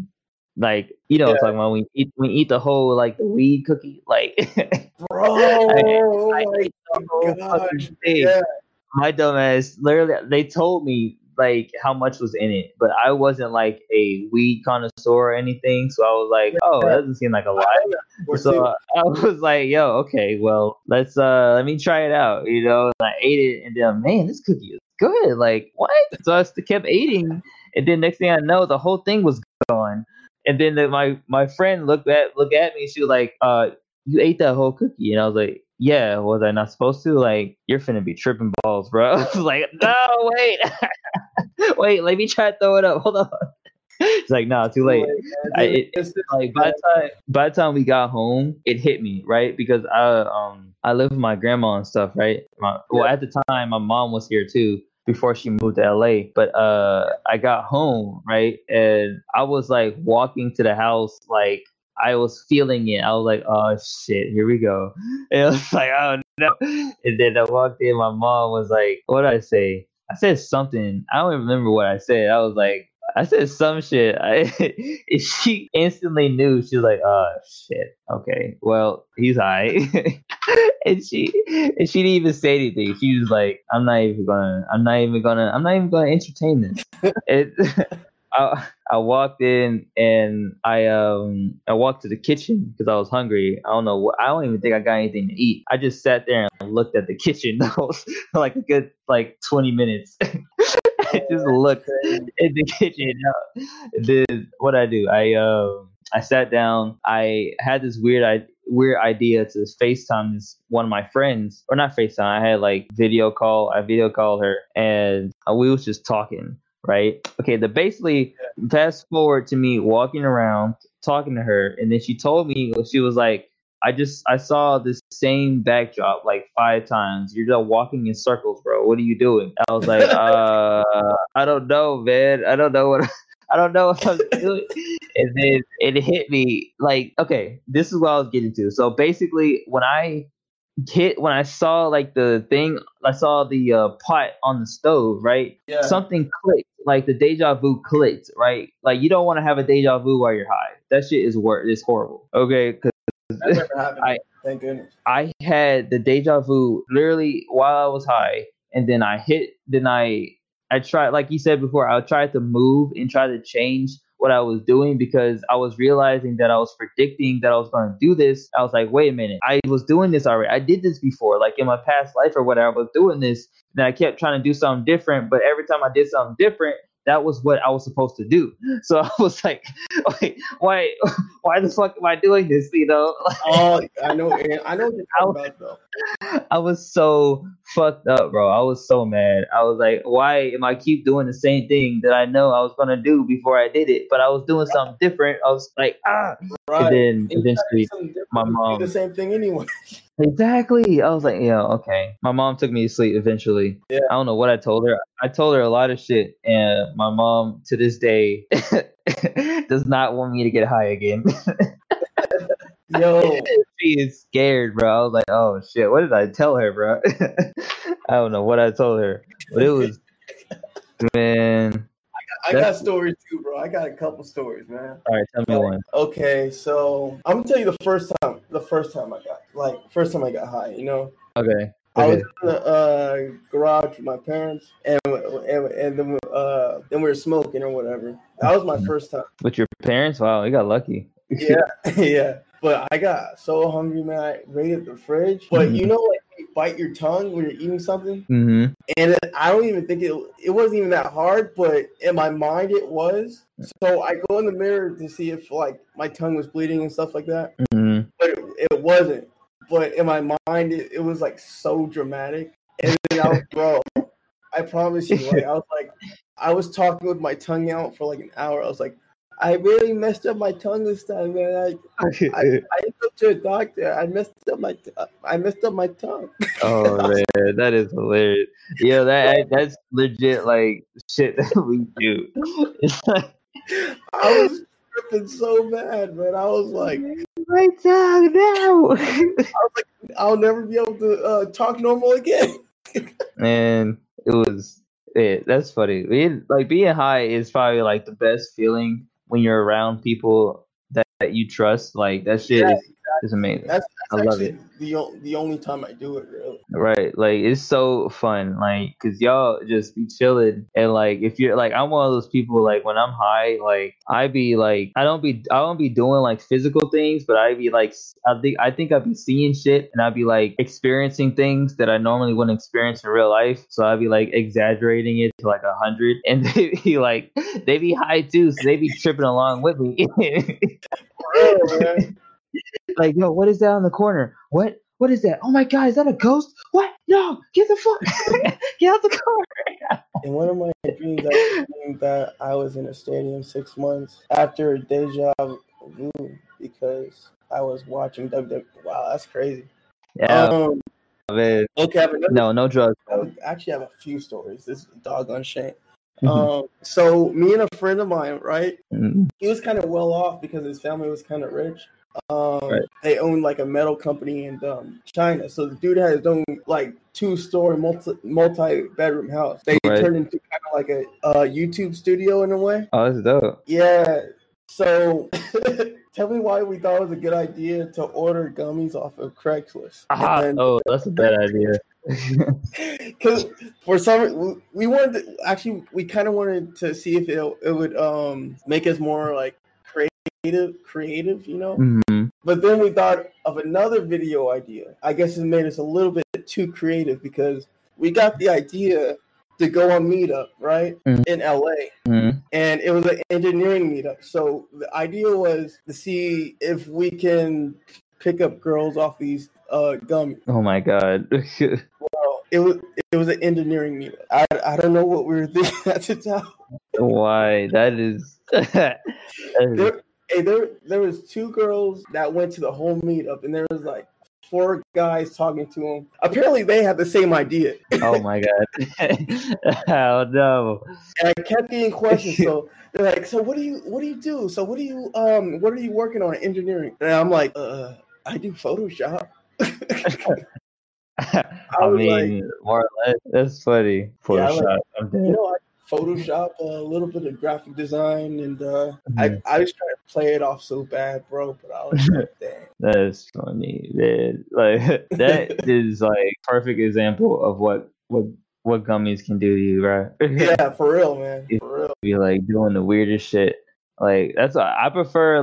Speaker 1: Like, you know, talking about when you eat the whole, like, the weed cookie, like,
Speaker 2: bro.
Speaker 1: I ate the whole fucking thing. Yeah. My dumb ass, literally, they told me like how much was in it, but I wasn't like a weed connoisseur or anything, so I was like, oh, that doesn't seem like a lot. So I was like, yo, okay, well, let me try it out, you know. And I ate it, and then, man, this cookie is good. Like, what? So I kept eating, and then next thing I know, the whole thing was gone. And then my friend looked at me. She was like, you ate that whole cookie? And I was like, yeah, was I not supposed to? Like, you're finna be tripping balls, bro. I was like, no, wait. Wait, let me try to throw it up. Hold on. It's like, nah, too late. Like, by the time we got home, it hit me, right? Because I live with my grandma and stuff, right? Well, at the time, my mom was here too before she moved to LA. But I got home, right? And I was like walking to the house, like, I was feeling it. I was like, oh shit, here we go. And I was like, oh no. And then I walked in, my mom was like, what did I say? I said something. I don't even remember what I said. I was like, I said some shit. And she instantly knew. She was like, oh shit. Okay. Well, he's high. and she didn't even say anything. She was like, I'm not even gonna entertain this. I walked in and I walked to the kitchen because I was hungry. I don't even think I got anything to eat. I just sat there and looked at the kitchen for like a good 20 minutes. I just looked in the kitchen. And then what I do? I sat down. I had this weird idea to FaceTime one of my friends, or not FaceTime. I had like video call. I video called her, and we was just talking. Right. Okay. Basically, fast forward to me walking around talking to her, and then she told me, she was like, I saw this same backdrop like 5 times. You're just walking in circles, bro. What are you doing? I was like, I don't know, man. I don't know what I'm doing. And then it hit me like, okay, this is what I was getting to. So basically, when I saw like the thing, I saw the pot on the stove, right? Yeah. Something clicked, like the deja vu clicked, right? Like, you don't want to have a deja vu while you're high. That shit is horrible. Okay, because
Speaker 2: that never happened. Thank goodness.
Speaker 1: I had the deja vu literally while I was high, and then I tried, like you said before, I tried to move and try to change what I was doing because I was realizing that I was predicting that I was going to do this. I was like, wait a minute, I was doing this already. I did this before, like in my past life or whatever. I was doing this, and I kept trying to do something different. But every time I did something different, that was what I was supposed to do. So I was like, why the fuck am I doing this? You know?
Speaker 2: Oh, I know what you're talking about though.
Speaker 1: I was so fucked up, bro. I was so mad. I was like, why am I keep doing the same thing that I know I was gonna do before I did it? But I was doing something different. I was like,
Speaker 2: Right.
Speaker 1: And then
Speaker 2: And
Speaker 1: eventually my
Speaker 2: do
Speaker 1: mom.
Speaker 2: the same thing anyway.
Speaker 1: Exactly. I was like, yeah, okay. My mom took me to sleep eventually.
Speaker 2: Yeah.
Speaker 1: I don't know what I told her. I told her a lot of shit, and my mom to this day does not want me to get high again.
Speaker 2: Yo,
Speaker 1: She is scared, bro. I was like, oh shit, what did I tell her, bro? I don't know what I told her, but it was, man.
Speaker 2: I got stories too, bro. I got a couple stories, man.
Speaker 1: All right, tell me one.
Speaker 2: Okay, so I'm gonna tell you the first time I got high. You know,
Speaker 1: Okay.
Speaker 2: I was in the garage with my parents, and then we were smoking or whatever. That was my first time.
Speaker 1: With your parents? Wow, you got lucky.
Speaker 2: Yeah, yeah. But I got so hungry, man. I raided the fridge. But you know, like you bite your tongue when you're eating something,
Speaker 1: Mm-hmm.
Speaker 2: and I don't even think it wasn't even that hard. But in my mind, it was. So I go in the mirror to see if like my tongue was bleeding and stuff like that.
Speaker 1: Mm-hmm.
Speaker 2: But it wasn't. But in my mind, it was like so dramatic. And then I was, bro, I promise you, like I was talking with my tongue out for like an hour. I was like, I really messed up my tongue this time, man. I didn't go to a doctor. I messed up my tongue.
Speaker 1: Oh man, that is hilarious. Yeah, that's legit like shit that we do. It's like
Speaker 2: I was tripping so bad, man. I was like,
Speaker 1: my tongue now.
Speaker 2: I'll never be able to talk normal again.
Speaker 1: Man, that's funny. Like being high is probably like the best feeling when you're around people that you trust. Like that shit is amazing.
Speaker 2: That's
Speaker 1: I love
Speaker 2: actually
Speaker 1: it.
Speaker 2: the only time I do it, really.
Speaker 1: Right, like it's so fun, like, cause y'all just be chilling, and like if you're like, I'm one of those people, like when I'm high, like I be like, I don't be doing like physical things, but I be like, I think I'd be seeing shit, and I'd be like experiencing things that I normally wouldn't experience in real life, so I'd be like exaggerating it to like 100, and they be high too, so they be tripping along with me.
Speaker 2: Real, man.
Speaker 1: Like, yo, what is that on the corner? What is that? Oh my god, is that a ghost? What? No, get the fuck, get out the car.
Speaker 2: In one of my dreams, I dreamed that I was in a stadium 6 months after deja vu because I was watching WWE. Wow, that's crazy.
Speaker 1: Yeah, man.
Speaker 2: Okay, I have another.
Speaker 1: No drugs.
Speaker 2: I actually have a few stories. This is a doggone shame.
Speaker 1: Mhm.
Speaker 2: So me and a friend of mine, right?
Speaker 1: Mhm.
Speaker 2: He was kind of well off because his family was kind of rich.
Speaker 1: Right.
Speaker 2: They owned like a metal company in China. So the dude had his own like 2-story multi bedroom house. They turned into kind of like a YouTube studio in a way.
Speaker 1: Oh, that's dope.
Speaker 2: Yeah. So tell me why we thought it was a good idea to order gummies off of Craigslist.
Speaker 1: Oh, that's a bad idea.
Speaker 2: Because for some, we wanted to, actually, we kind of wanted to see if it would make us more like creative, you know.
Speaker 1: Mm-hmm.
Speaker 2: But then we thought of another video idea. I guess it made us a little bit too creative because we got the idea to go on Meetup, right, in LA.
Speaker 1: Mm-hmm.
Speaker 2: And it was an engineering meetup. So the idea was to see if we can pick up girls off these gummies.
Speaker 1: Oh my god.
Speaker 2: Well, it was an engineering meetup. I don't know what we were thinking at the time.
Speaker 1: Why? That is.
Speaker 2: There was 2 girls that went to the whole meetup, and there was like 4 guys talking to them. Apparently, they had the same idea.
Speaker 1: Oh my god! Oh no!
Speaker 2: And I kept getting questions. So they're like, "So what do you do? So what are you working on in engineering?" And I'm like, I do Photoshop."
Speaker 1: I mean, like, more or less. That's funny. Photoshop.
Speaker 2: Yeah, I'm dead. You know, I Photoshop, a little bit of graphic design, and I was trying to play it off so bad, bro. But I was like, dang.
Speaker 1: That's funny, man. Like that is like perfect example of what gummies can do to you, right?
Speaker 2: Yeah, for real, man. For real.
Speaker 1: Be like doing the weirdest shit. Like that's why I prefer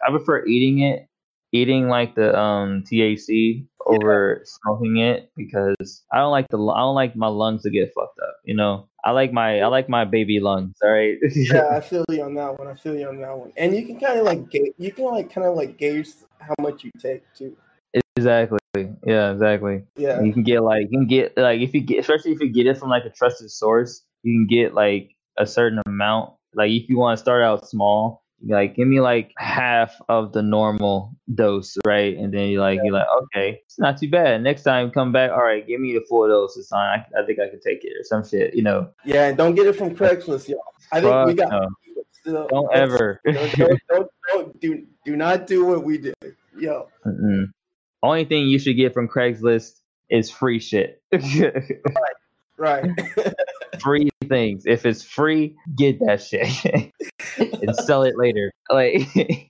Speaker 1: eating like the THC over smoking it because I don't like my lungs to get fucked up. You know, I like my baby lungs. All right.
Speaker 2: Yeah, I feel you on that one. And you can kind of like gauge how much you take too.
Speaker 1: Exactly. Yeah, exactly.
Speaker 2: Yeah.
Speaker 1: You can get if you get, especially if you get it from like a trusted source, you can get like a certain amount. Like if you want to start out small, like give me like half of the normal dose, right? And then you're like, okay, it's not too bad. Next time come back, all right, give me the full dose this time. I think I can take it or some shit, you know.
Speaker 2: Yeah, and don't get it from Craigslist, y'all. I think we got.
Speaker 1: No. Don't ever.
Speaker 2: Do not do what we did, yo.
Speaker 1: Mm-mm. Only thing you should get from Craigslist is free shit.
Speaker 2: Right.
Speaker 1: Free things. If it's free, get that shit and sell it later. Like,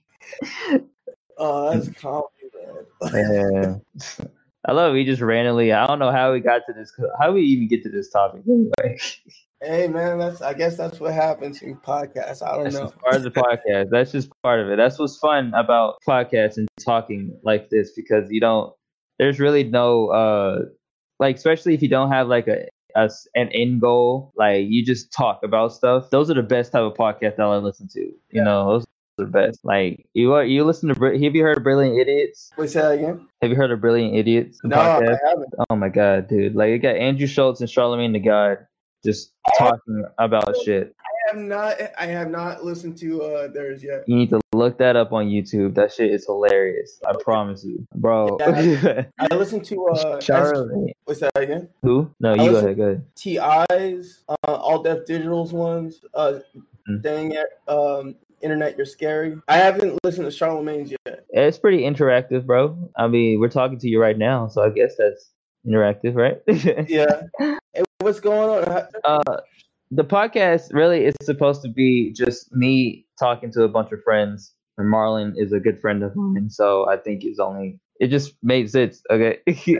Speaker 2: oh, that's comedy, man.
Speaker 1: Yeah. I love it. We just randomly. I don't know how we got to this. How we even get to this topic anyway.
Speaker 2: Hey man, I guess that's what happens in podcasts. I don't know.
Speaker 1: Just part of the podcast. That's just part of it. That's what's fun about podcasts and talking like this, because there's really no like, especially if you don't have like an end goal, like you just talk about stuff. Those are the best type of podcast that I listen to. You know, those are the best. Like you listen to. Have you heard of Brilliant Idiots?
Speaker 2: Wait, say that again.
Speaker 1: Have you heard of Brilliant Idiots?
Speaker 2: No, podcast? I haven't.
Speaker 1: Oh my god, dude! Like you got Andrew Schultz and Charlamagne the God just talking about shit.
Speaker 2: I have not listened to theirs yet.
Speaker 1: You need to look that up on YouTube. That shit is hilarious. I promise you, bro.
Speaker 2: Yeah, I listened to
Speaker 1: Charlamagne.
Speaker 2: What's that again?
Speaker 1: Who? No, you go ahead. Go ahead.
Speaker 2: T.I.'s, All Def Digital's ones. Dang it. Internet, You're Scary. I haven't listened to Charlamagne's yet.
Speaker 1: It's pretty interactive, bro. I mean, we're talking to you right now, so I guess that's interactive, right?
Speaker 2: Yeah. Hey, what's going on?
Speaker 1: The podcast really is supposed to be just me talking to a bunch of friends. And Marlon is a good friend of mine, so I think it just made sense. Okay.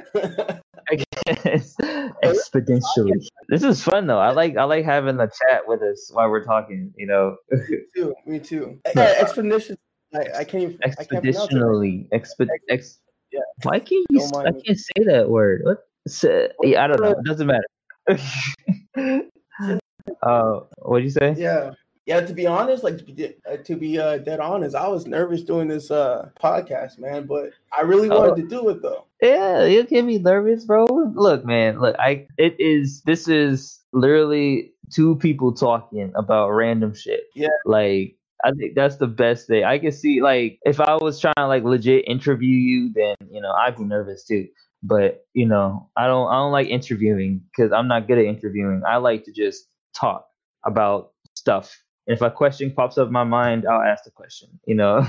Speaker 1: I guess exponentially. This is fun though. I like having a chat with us while we're talking. You know.
Speaker 2: Me too. Exponentially. I can't even.
Speaker 1: Expeditionally. Yeah. Why can't you? I can't say that word. What? I don't know. It doesn't matter. What'd you say?
Speaker 2: Yeah. To be honest, like to be dead honest, I was nervous doing this podcast, man. But I really wanted to do it though.
Speaker 1: Yeah, you get me nervous, bro. Look, man. Look, this is literally two people talking about random shit.
Speaker 2: Yeah.
Speaker 1: Like, I think that's the best thing. I can see, like, if I was trying to like legit interview you, then I'd be nervous too. But I don't like interviewing because I'm not good at interviewing. I like to just talk about stuff. And if a question pops up in my mind, I'll ask the question.
Speaker 2: Yeah.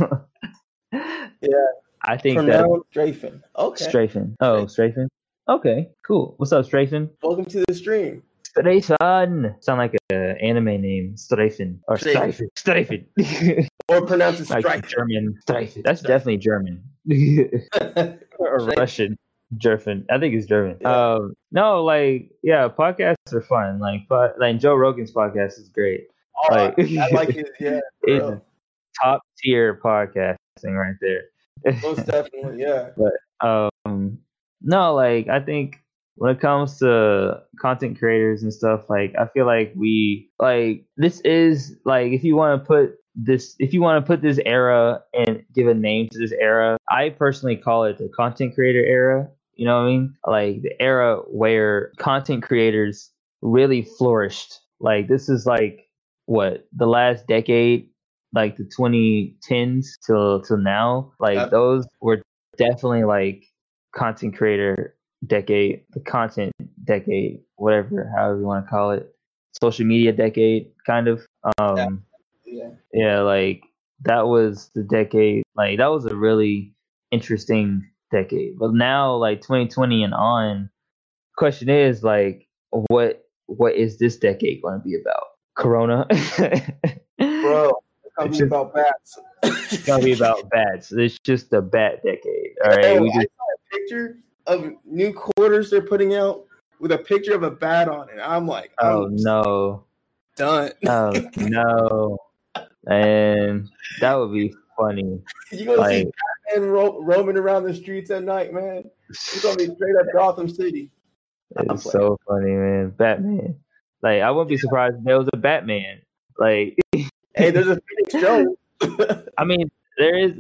Speaker 1: I think
Speaker 2: Strafin. Okay.
Speaker 1: Strafin. Oh, Strafin. Okay, cool. What's up, Strafin?
Speaker 2: Welcome to the stream.
Speaker 1: Strafin. Sound like an anime name. Strafin. Or Strafin. Strafin.
Speaker 2: Or pronounce it Strafin.
Speaker 1: Like German. Strafin. That's definitely German. Or Russian. German. I think it's German.
Speaker 2: Yeah.
Speaker 1: No, like, yeah, podcasts are fun. Like Joe Rogan's podcast is great.
Speaker 2: Oh, I like it. Yeah.
Speaker 1: It's top tier podcasting right there.
Speaker 2: Most definitely, yeah.
Speaker 1: But no, like I think when it comes to content creators and stuff, like I feel like this is like if you want to put this era and give a name to this era, I personally call it the content creator era. You know what I mean? Like the era where content creators really flourished. Like this is like the last decade, like the 2010s till now. Like those were definitely like content creator decade, the content decade, whatever, however you want to call it, social media decade, kind of. Yeah, like that was the decade. Like that was a really interesting decade. But now, like 2020 and on, question is like, what is this decade going to be about? Corona.
Speaker 2: Bro, it's gonna be about bats.
Speaker 1: It's gonna be about bats. It's just a bat decade. All right.
Speaker 2: I saw a picture of new quarters they're putting out with a picture of a bat on it. I'm like,
Speaker 1: no,
Speaker 2: done.
Speaker 1: Oh no, and that would be funny.
Speaker 2: You gonna see Batman roaming around the streets at night, man? It's gonna be straight up Gotham City.
Speaker 1: It's so funny, man. Batman. Like, I wouldn't be surprised if there was a Batman. Like,
Speaker 2: Hey, there's a Phoenix Jones.
Speaker 1: I mean, there is.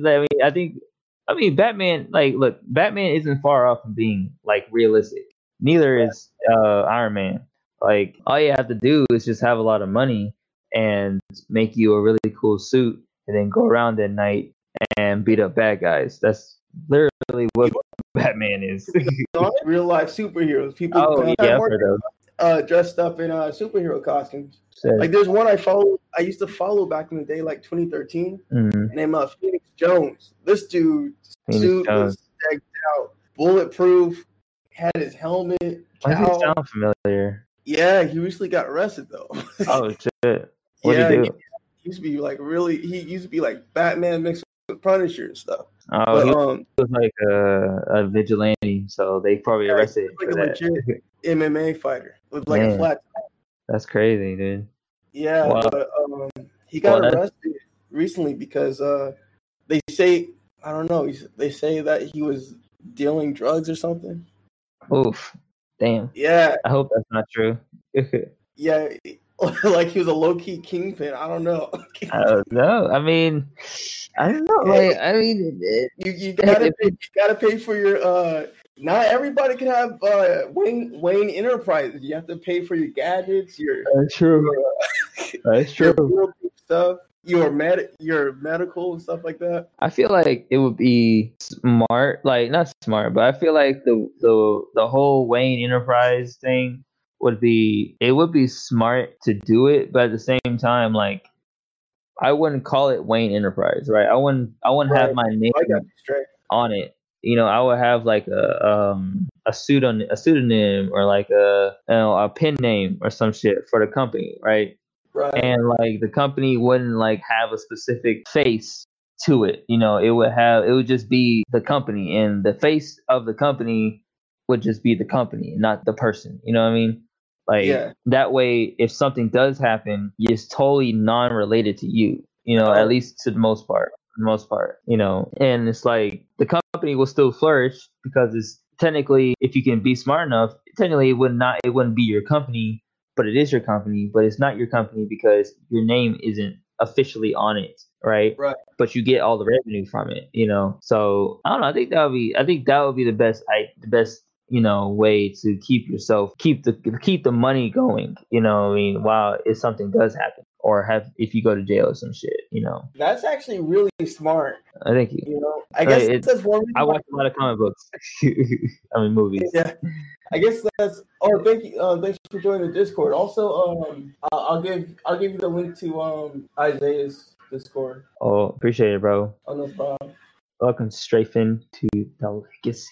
Speaker 1: I mean, Batman. Like, look, Batman isn't far off from being like realistic. Neither is Iron Man. Like, all you have to do is just have a lot of money and make you a really cool suit, and then go around at night and beat up bad guys. That's literally what Batman is.
Speaker 2: Real life superheroes. People dressed up in superhero costumes.
Speaker 1: Shit.
Speaker 2: Like there's one I used to follow back in the day, like 2013, named Phoenix Jones. This dude suit was decked out, bulletproof, had his helmet.
Speaker 1: Why does he sound familiar?
Speaker 2: Yeah, he recently got arrested though.
Speaker 1: Oh shit! What did he do?
Speaker 2: He used to be like He used to be like Batman mixed with Punisher and stuff.
Speaker 1: Oh, he was like a vigilante, so they probably arrested him for that.
Speaker 2: Legit MMA fighter with like a flat.
Speaker 1: That's crazy, dude.
Speaker 2: Yeah, wow. But he got arrested recently because they say, I don't know, they say that he was dealing drugs or something.
Speaker 1: Oof, damn.
Speaker 2: Yeah,
Speaker 1: I hope that's not true.
Speaker 2: Yeah, like he was a low key kingpin. I don't know.
Speaker 1: I don't know. I mean, I don't know. Like, I mean,
Speaker 2: you gotta pay for your. Not everybody can have Wayne Enterprises. You have to pay for your gadgets.
Speaker 1: That's true. That's true.
Speaker 2: Your stuff. Your medical and stuff like that.
Speaker 1: I feel like it would be smart, like not smart, but I feel like the whole Wayne Enterprise thing would be smart to do it, but at the same time, like I wouldn't call it Wayne Enterprise, right? I wouldn't have my name on it. You know, I would have like a pseudonym or like a pen name or some shit for the company, right?
Speaker 2: Right.
Speaker 1: And like the company wouldn't like have a specific face to it. You know, it would just be the company, and the face of the company would just be the company, not the person. You know what I mean? Like that way, if something does happen, it's totally non-related to you. You know, at least to the most part. You know, and it's like the company will still flourish because it's technically, if you can be smart enough, technically it wouldn't be your company, but it is your company. But it's not your company because your name isn't officially on it, right?
Speaker 2: Right.
Speaker 1: But you get all the revenue from it, you know. So I don't know. I think that would be the best you know, way to keep the money going. You know what I mean? While if something does happen, or if you go to jail or some shit, you know.
Speaker 2: That's actually really smart.
Speaker 1: Thank you.
Speaker 2: You know, I guess that's one reason.
Speaker 1: I watch a lot of comic books. I mean, movies.
Speaker 2: Yeah, I guess that's. Oh, thank you. Thanks for joining the Discord. Also, I'll give you the link to Isaiah's Discord.
Speaker 1: Oh, appreciate it, bro.
Speaker 2: Oh, no problem.
Speaker 1: Welcome, Strafin, to the legacy.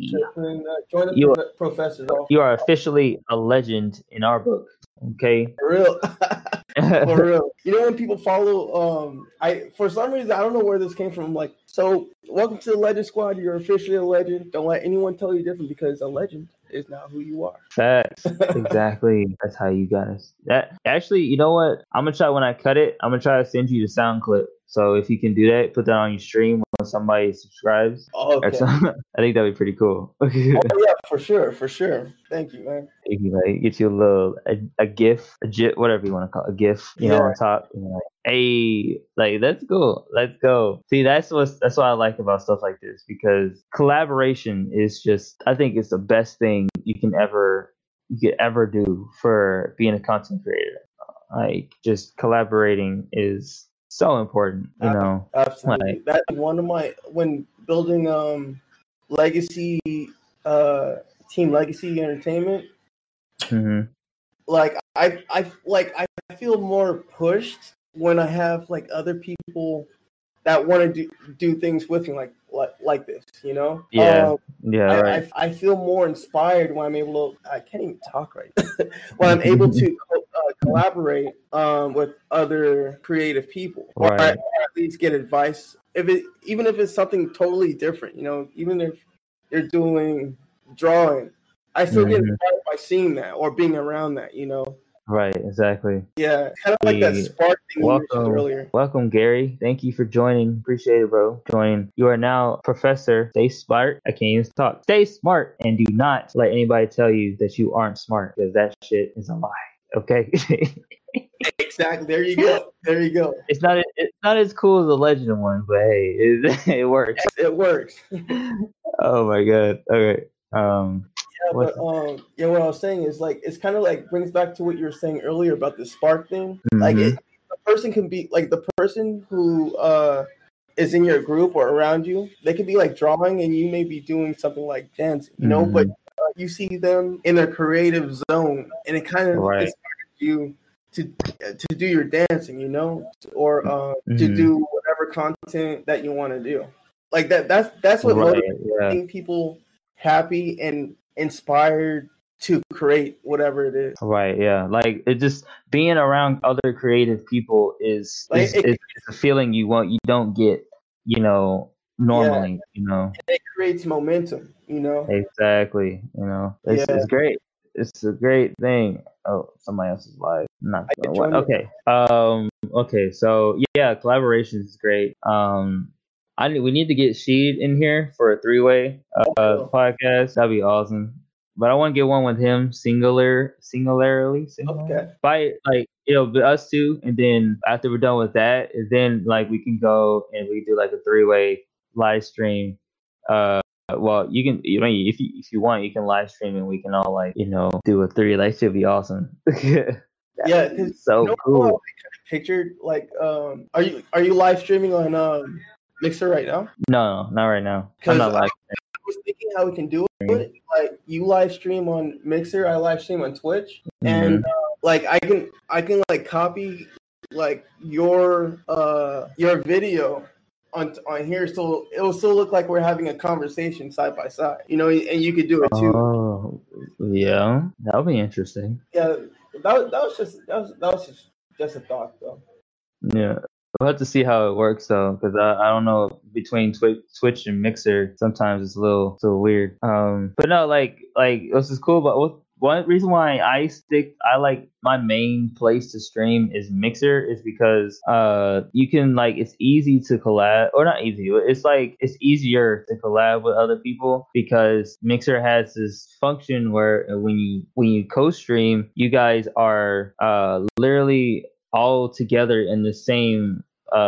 Speaker 2: Join the professor.
Speaker 1: You are officially a legend in our book. Okay.
Speaker 2: For real. For real. You know, when people follow, for some reason, I don't know where this came from. I'm like, so welcome to the Legend Squad. You're officially a legend. Don't let anyone tell you different, because a legend is not who you are.
Speaker 1: Facts. Exactly. That's how you got us. That actually, you know what? I'm gonna try when I cut it. I'm gonna try to send you the sound clip. So if you can do that, put that on your stream when somebody subscribes.
Speaker 2: Oh, okay.
Speaker 1: I think that'd be pretty cool.
Speaker 2: Oh yeah, for sure. Thank you, man.
Speaker 1: You can like get you a GIF, whatever you want to call it, a GIF, you know, on top. You know, like, hey, like let's go. See, that's what I like about stuff like this, because collaboration is just, I think it's the best thing you could ever do for being a content creator. Like just collaborating is so important, you know.
Speaker 2: Absolutely.
Speaker 1: Like,
Speaker 2: that's one of my, when building Legacy Team Legacy Entertainment.
Speaker 1: Mm-hmm.
Speaker 2: Like I feel more pushed when I have like other people that want to do things with me like this, you know.
Speaker 1: Right.
Speaker 2: I feel more inspired when I'm able to. I can't even talk right now. When I'm able to collaborate with other creative people, or at least get advice. Even if it's something totally different, you know, even if you're doing drawing, I still get inspired by seeing that or being around that, you know.
Speaker 1: Right, exactly.
Speaker 2: Yeah, kind of like that spark thing you mentioned earlier.
Speaker 1: Welcome, Gary. Thank you for joining. Appreciate it, bro. You are now Professor. Stay smart. I can't even talk. Stay smart, and do not let anybody tell you that you aren't smart, because that shit is a lie. Okay.
Speaker 2: Exactly. There you go. There you go.
Speaker 1: It's not as cool as the Legend one, but hey, it works.
Speaker 2: It works.
Speaker 1: Oh my god. Okay.
Speaker 2: Yeah, but yeah, what I was saying is like it's kind of like brings back to what you were saying earlier about the spark thing. Like
Speaker 1: Mm-hmm.
Speaker 2: a person can be like the person who is in your group or around you. They could be like drawing, and you may be doing something like dancing, you know. But you see them in their creative zone, and it kind of
Speaker 1: Right.
Speaker 2: inspires you to do your dancing, you know, or to
Speaker 1: Mhm.
Speaker 2: do whatever content that you want to do. Like that's what
Speaker 1: Right.
Speaker 2: motivates
Speaker 1: Yeah.
Speaker 2: people happy and inspired to create whatever it is.
Speaker 1: Right. Yeah. Like it just being around other creative people is
Speaker 2: Like
Speaker 1: is a feeling you don't get,
Speaker 2: yeah,
Speaker 1: normally,
Speaker 2: it creates momentum, you know.
Speaker 1: Exactly.
Speaker 2: Yeah,
Speaker 1: It's great. It's a great thing. Oh, somebody else is live. I'm not
Speaker 2: I
Speaker 1: sure
Speaker 2: could
Speaker 1: what.
Speaker 2: join you.
Speaker 1: Okay. Okay. So yeah, collaborations is great. We need to get Sheed in here for a three-way
Speaker 2: Also,
Speaker 1: podcast. That'd be awesome. But I want to get one with him singularly.
Speaker 2: okay.
Speaker 1: By like but us two, and then after we're done with that, then like we can go and we do like a three-way live stream. Well, you can. If you want, you can live stream and we can all like do a three. That should be awesome. That'd
Speaker 2: Yeah,
Speaker 1: be
Speaker 2: because
Speaker 1: so cool.
Speaker 2: I pictured like are you live streaming on Mixer right now?
Speaker 1: No, not right now. I'm
Speaker 2: Because
Speaker 1: not live
Speaker 2: I was thinking how we can do
Speaker 1: streaming.
Speaker 2: it. Like you live stream on Mixer, I live stream on Twitch,
Speaker 1: Mhm.
Speaker 2: and like I can like copy like your video on here, so it will still look like we're having a conversation side by side, you know, and you could do it too.
Speaker 1: Oh, yeah, that would be interesting.
Speaker 2: Yeah, that was just a thought though.
Speaker 1: Yeah, we'll have to see how it works though, because I don't know between Twitch and Mixer. Sometimes it's a little weird. But no, like this is cool. But one reason why I like my main place to stream is Mixer is because you can like it's easy to collab, or not easy, but it's easier to collab with other people because Mixer has this function where when you co-stream, you guys are literally all together in the same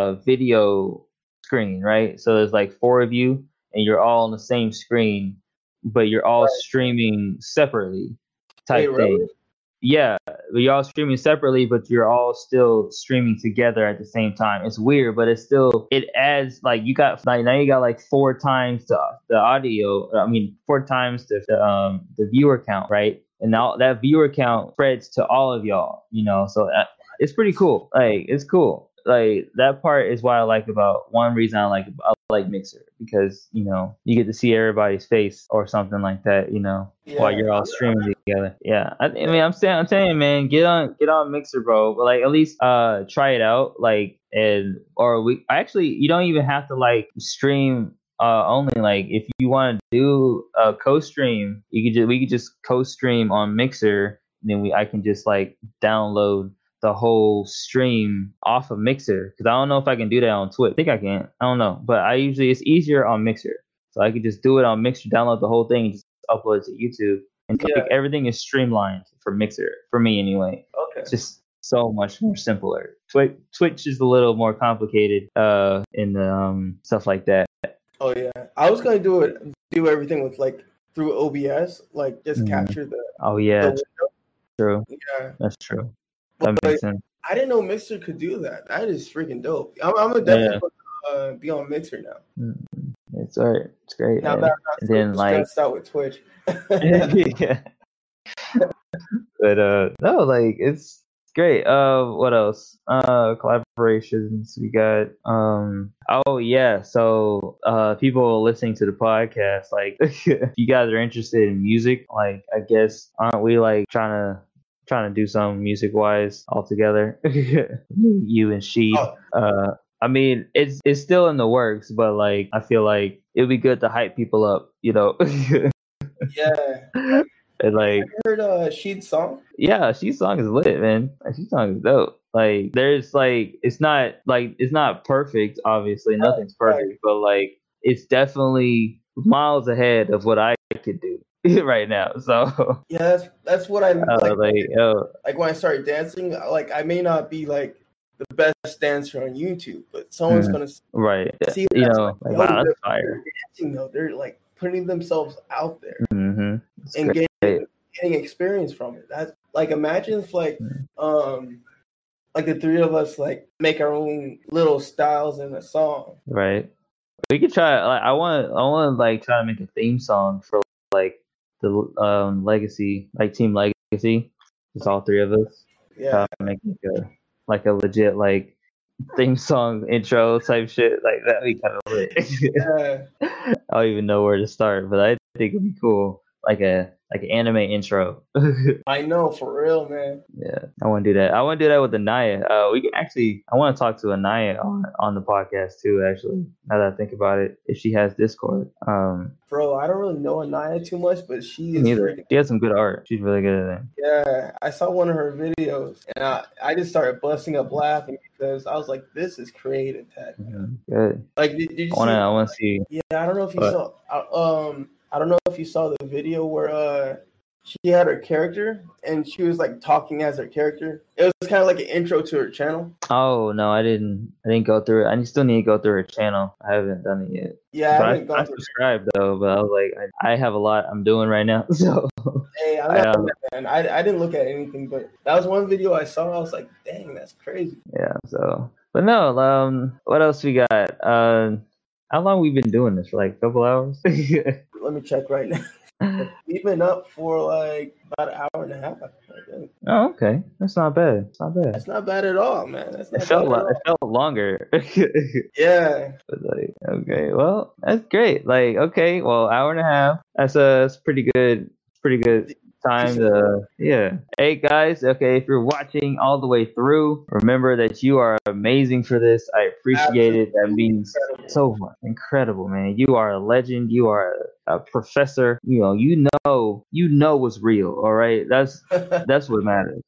Speaker 1: video screen, right? So there's like four of you, and you're all on the same screen, but you're all streaming separately,
Speaker 2: Wait,
Speaker 1: type
Speaker 2: really?
Speaker 1: thing. Yeah, you're all streaming separately, but you're all still streaming together at the same time. It's weird, but it adds like you got like now you got like four times the audio. I mean, four times the viewer count, right? And now that viewer count spreads to all of y'all. So it's pretty cool. Like it's cool. Like that part is why I like about one reason I like Mixer because you get to see everybody's face or something like that. While you're all streaming together. Yeah, I mean I'm telling you, man, get on Mixer, bro. But like at least try it out. Like you don't even have to like stream only. Like if you want to do a co-stream, we could just co-stream on Mixer, and then I can just like download the whole stream off of Mixer because I don't know if I can do that on Twitch. I think I can. I don't know, but it's easier on Mixer, so I could just do it on Mixer, download the whole thing, and just upload it to YouTube, and like everything is streamlined for Mixer for me anyway.
Speaker 2: Okay.
Speaker 1: It's just so much more simpler. Twitch is a little more complicated in the stuff like that.
Speaker 2: Oh yeah, I was gonna do everything with like through OBS, like just capture the.
Speaker 1: Oh yeah,
Speaker 2: the
Speaker 1: true.
Speaker 2: Yeah,
Speaker 1: that's true.
Speaker 2: But
Speaker 1: That makes sense.
Speaker 2: I didn't know Mixer could do that. That is freaking dope. I'm gonna definitely be on Mixer now.
Speaker 1: It's alright. It's great.
Speaker 2: Now that I'm
Speaker 1: then
Speaker 2: stressed out with Twitch.
Speaker 1: Yeah. But no, like it's great. What else? Collaborations we got. Oh yeah. So people listening to the podcast, like if you guys are interested in music, like I guess aren't we like trying to do some music wise all together? You and she. I mean, it's still in the works, but like I feel like it'd be good to hype people up,
Speaker 2: Yeah.
Speaker 1: And like,
Speaker 2: I heard Sheed's song.
Speaker 1: Yeah, Sheed's song is lit, man. Sheed's song is dope. Like, there's like, it's not perfect. Obviously, nothing's perfect, but like, it's definitely miles ahead of what I could do. right now. So
Speaker 2: Yeah, that's what I like.
Speaker 1: like
Speaker 2: When I started dancing, like I may not be like the best dancer on YouTube, but someone's gonna
Speaker 1: right,
Speaker 2: see
Speaker 1: you
Speaker 2: that's
Speaker 1: know, like, wow, that's fire.
Speaker 2: dancing though. They're like putting themselves out there
Speaker 1: and
Speaker 2: getting experience from it. That's like, imagine if like the three of us like make our own little styles in a song.
Speaker 1: Right. We could try. Like, I want to like try to make a theme song for like the Legacy, like Team Legacy. Just all three of us.
Speaker 2: Yeah.
Speaker 1: Make like a legit like theme song intro type shit. Like that'd be kind of lit.
Speaker 2: Yeah.
Speaker 1: I don't even know where to start, but I think it'd be cool. Like an anime intro.
Speaker 2: I know, for real, man.
Speaker 1: Yeah, I want to do that. I want to do that with Anaya. We can actually. I want to talk to Anaya on the podcast too. Actually, now that I think about it, if she has Discord.
Speaker 2: Bro, I don't really know Anaya too much, but she is.
Speaker 1: Neither. She has some good art. She's really good at it.
Speaker 2: Yeah, I saw one of her videos, and I just started busting up laughing because I was like, "This is creative, Ted."
Speaker 1: Good.
Speaker 2: Like, did you?
Speaker 1: I want to see.
Speaker 2: Yeah, I don't know if you saw. I don't know if you saw the video where she had her character and she was like talking as her character. It was kind of like an intro to her channel.
Speaker 1: Oh no, I didn't go through it. I still need to go through her channel. I haven't done it yet.
Speaker 2: Yeah,
Speaker 1: I subscribed though, but I was like, I have a lot I'm doing right now. So
Speaker 2: hey, I'm not man. I didn't look at anything, but that was one video I saw. I was like, dang, that's crazy.
Speaker 1: Yeah. So, but no. What else we got? How long we been doing this? For like a couple hours?
Speaker 2: Let me check right now. We've been up for like about an hour and a half, I think.
Speaker 1: Oh, okay. That's not bad. It's not bad.
Speaker 2: That's not bad at all, man. That's not
Speaker 1: it felt longer.
Speaker 2: Yeah.
Speaker 1: But like, okay, well, that's great. Like, okay, well, hour and a half. That's pretty good. Pretty good time to Hey guys, okay, if you're watching all the way through, remember that you are amazing for this. I appreciate it. That means so much. Incredible, man. You are a legend. You are a professor. You know what's real. All right, that's what matters.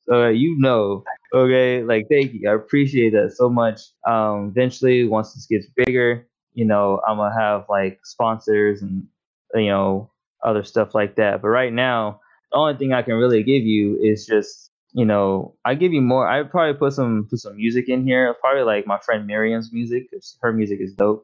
Speaker 1: Okay, like, thank you. I appreciate that so much. Eventually, once this gets bigger, I'm gonna have like sponsors and other stuff like that. But right now, the only thing I can really give you is just, I give you more. I probably put some music in here. Probably like my friend Miriam's music, because her music is dope.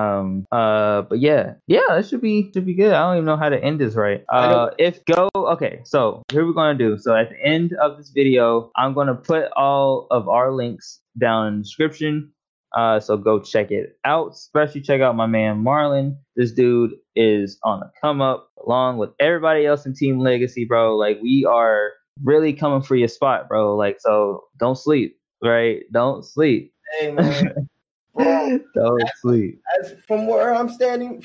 Speaker 1: But yeah, it should be good. I don't even know how to end this right. Okay, so here we're gonna do. So at the end of this video, I'm gonna put all of our links down in the description. So go check it out. Especially check out my man Marlon. This dude is on the come up along with everybody else in Team Legacy, bro. Like, we are really coming for your spot, bro. Like, so don't sleep, right? Don't sleep.
Speaker 2: Hey, man. Bro,
Speaker 1: don't sleep.
Speaker 2: From where I'm sitting,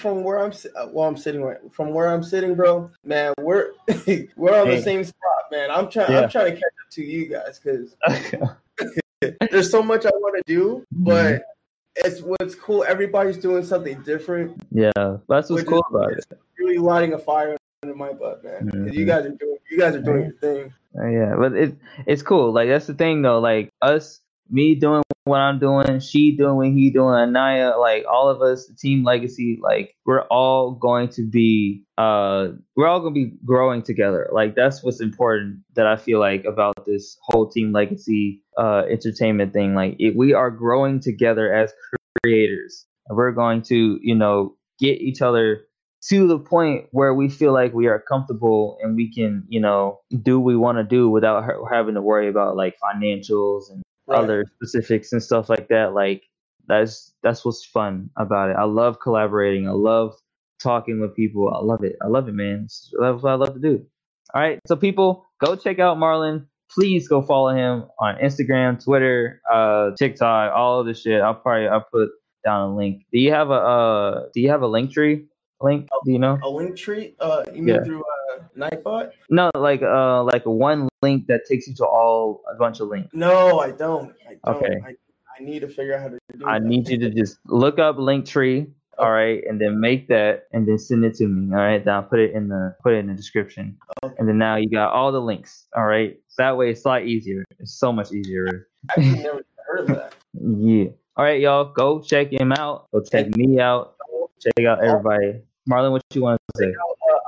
Speaker 2: bro, man, we're on the same spot, man. I'm trying to catch up to you guys because there's so much I want to do, but it's what's cool. Everybody's doing something different.
Speaker 1: Yeah, that's what's cool about it.
Speaker 2: It's really lighting a fire under my butt, man. You guys are doing your thing.
Speaker 1: Yeah, but it's cool. Like, that's the thing though. Like, me doing what I'm doing, she doing what he doing, Anaya, like all of us, the Team Legacy, like we're all going to be growing together. Like, that's what's important that I feel like about this whole Team Legacy entertainment thing. Like, we are growing together as creators, and we're going to get each other to the point where we feel like we are comfortable and we can do what we want to do without having to worry about like financials and other specifics and stuff like that. Like, that's what's fun about it. I love collaborating. I love talking with people. I love it, man. That's what I love to do. All right, so people, go check out Marlon. Please go follow him on Instagram, Twitter, TikTok, all of this shit. I'll put down a link. Do you have a Linktree link? Do you know
Speaker 2: a Linktree? You mean through Nightbot?
Speaker 1: No, like a one link that takes you to a bunch of links.
Speaker 2: No, I don't.
Speaker 1: Okay.
Speaker 2: I need to figure out how to do that.
Speaker 1: I need you to just look up Linktree, all right, and then make that, and then send it to me, all right. Then I'll put it in the description, and then now you got all the links, all right. So that way it's a lot easier. It's so much easier.
Speaker 2: I actually never heard of that.
Speaker 1: Yeah. All right, y'all, go check him out. Go check me out. Check out everybody. Marlon, what you want to say?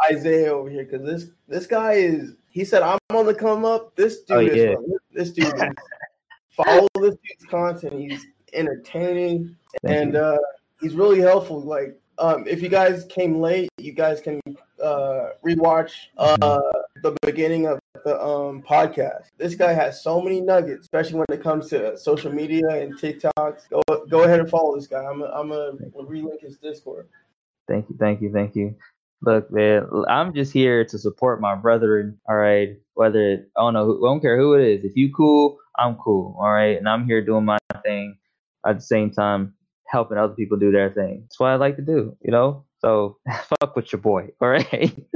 Speaker 2: Isaiah over here because this guy is. He said I'm on the come up. This dude is. This dude is. Follow this dude's content. He's entertaining and he's really helpful. Like, if you guys came late, you guys can rewatch the beginning of the podcast. This guy has so many nuggets, especially when it comes to social media and TikToks. Go ahead and follow this guy. I'm gonna relink his Discord.
Speaker 1: Thank you. Look, man, I'm just here to support my brethren. All right, I don't care who it is. If you cool, I'm cool. All right, and I'm here doing my thing at the same time, helping other people do their thing. That's what I like to do, you know. So fuck with your boy. All right.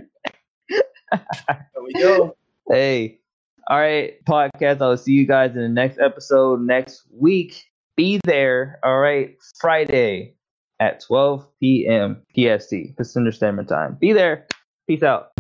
Speaker 2: There we go.
Speaker 1: Hey, all right, podcast. I'll see you guys in the next episode next week. Be there. All right, Friday at 12 p.m. PST, Pacific Standard Time. Be there. Peace out.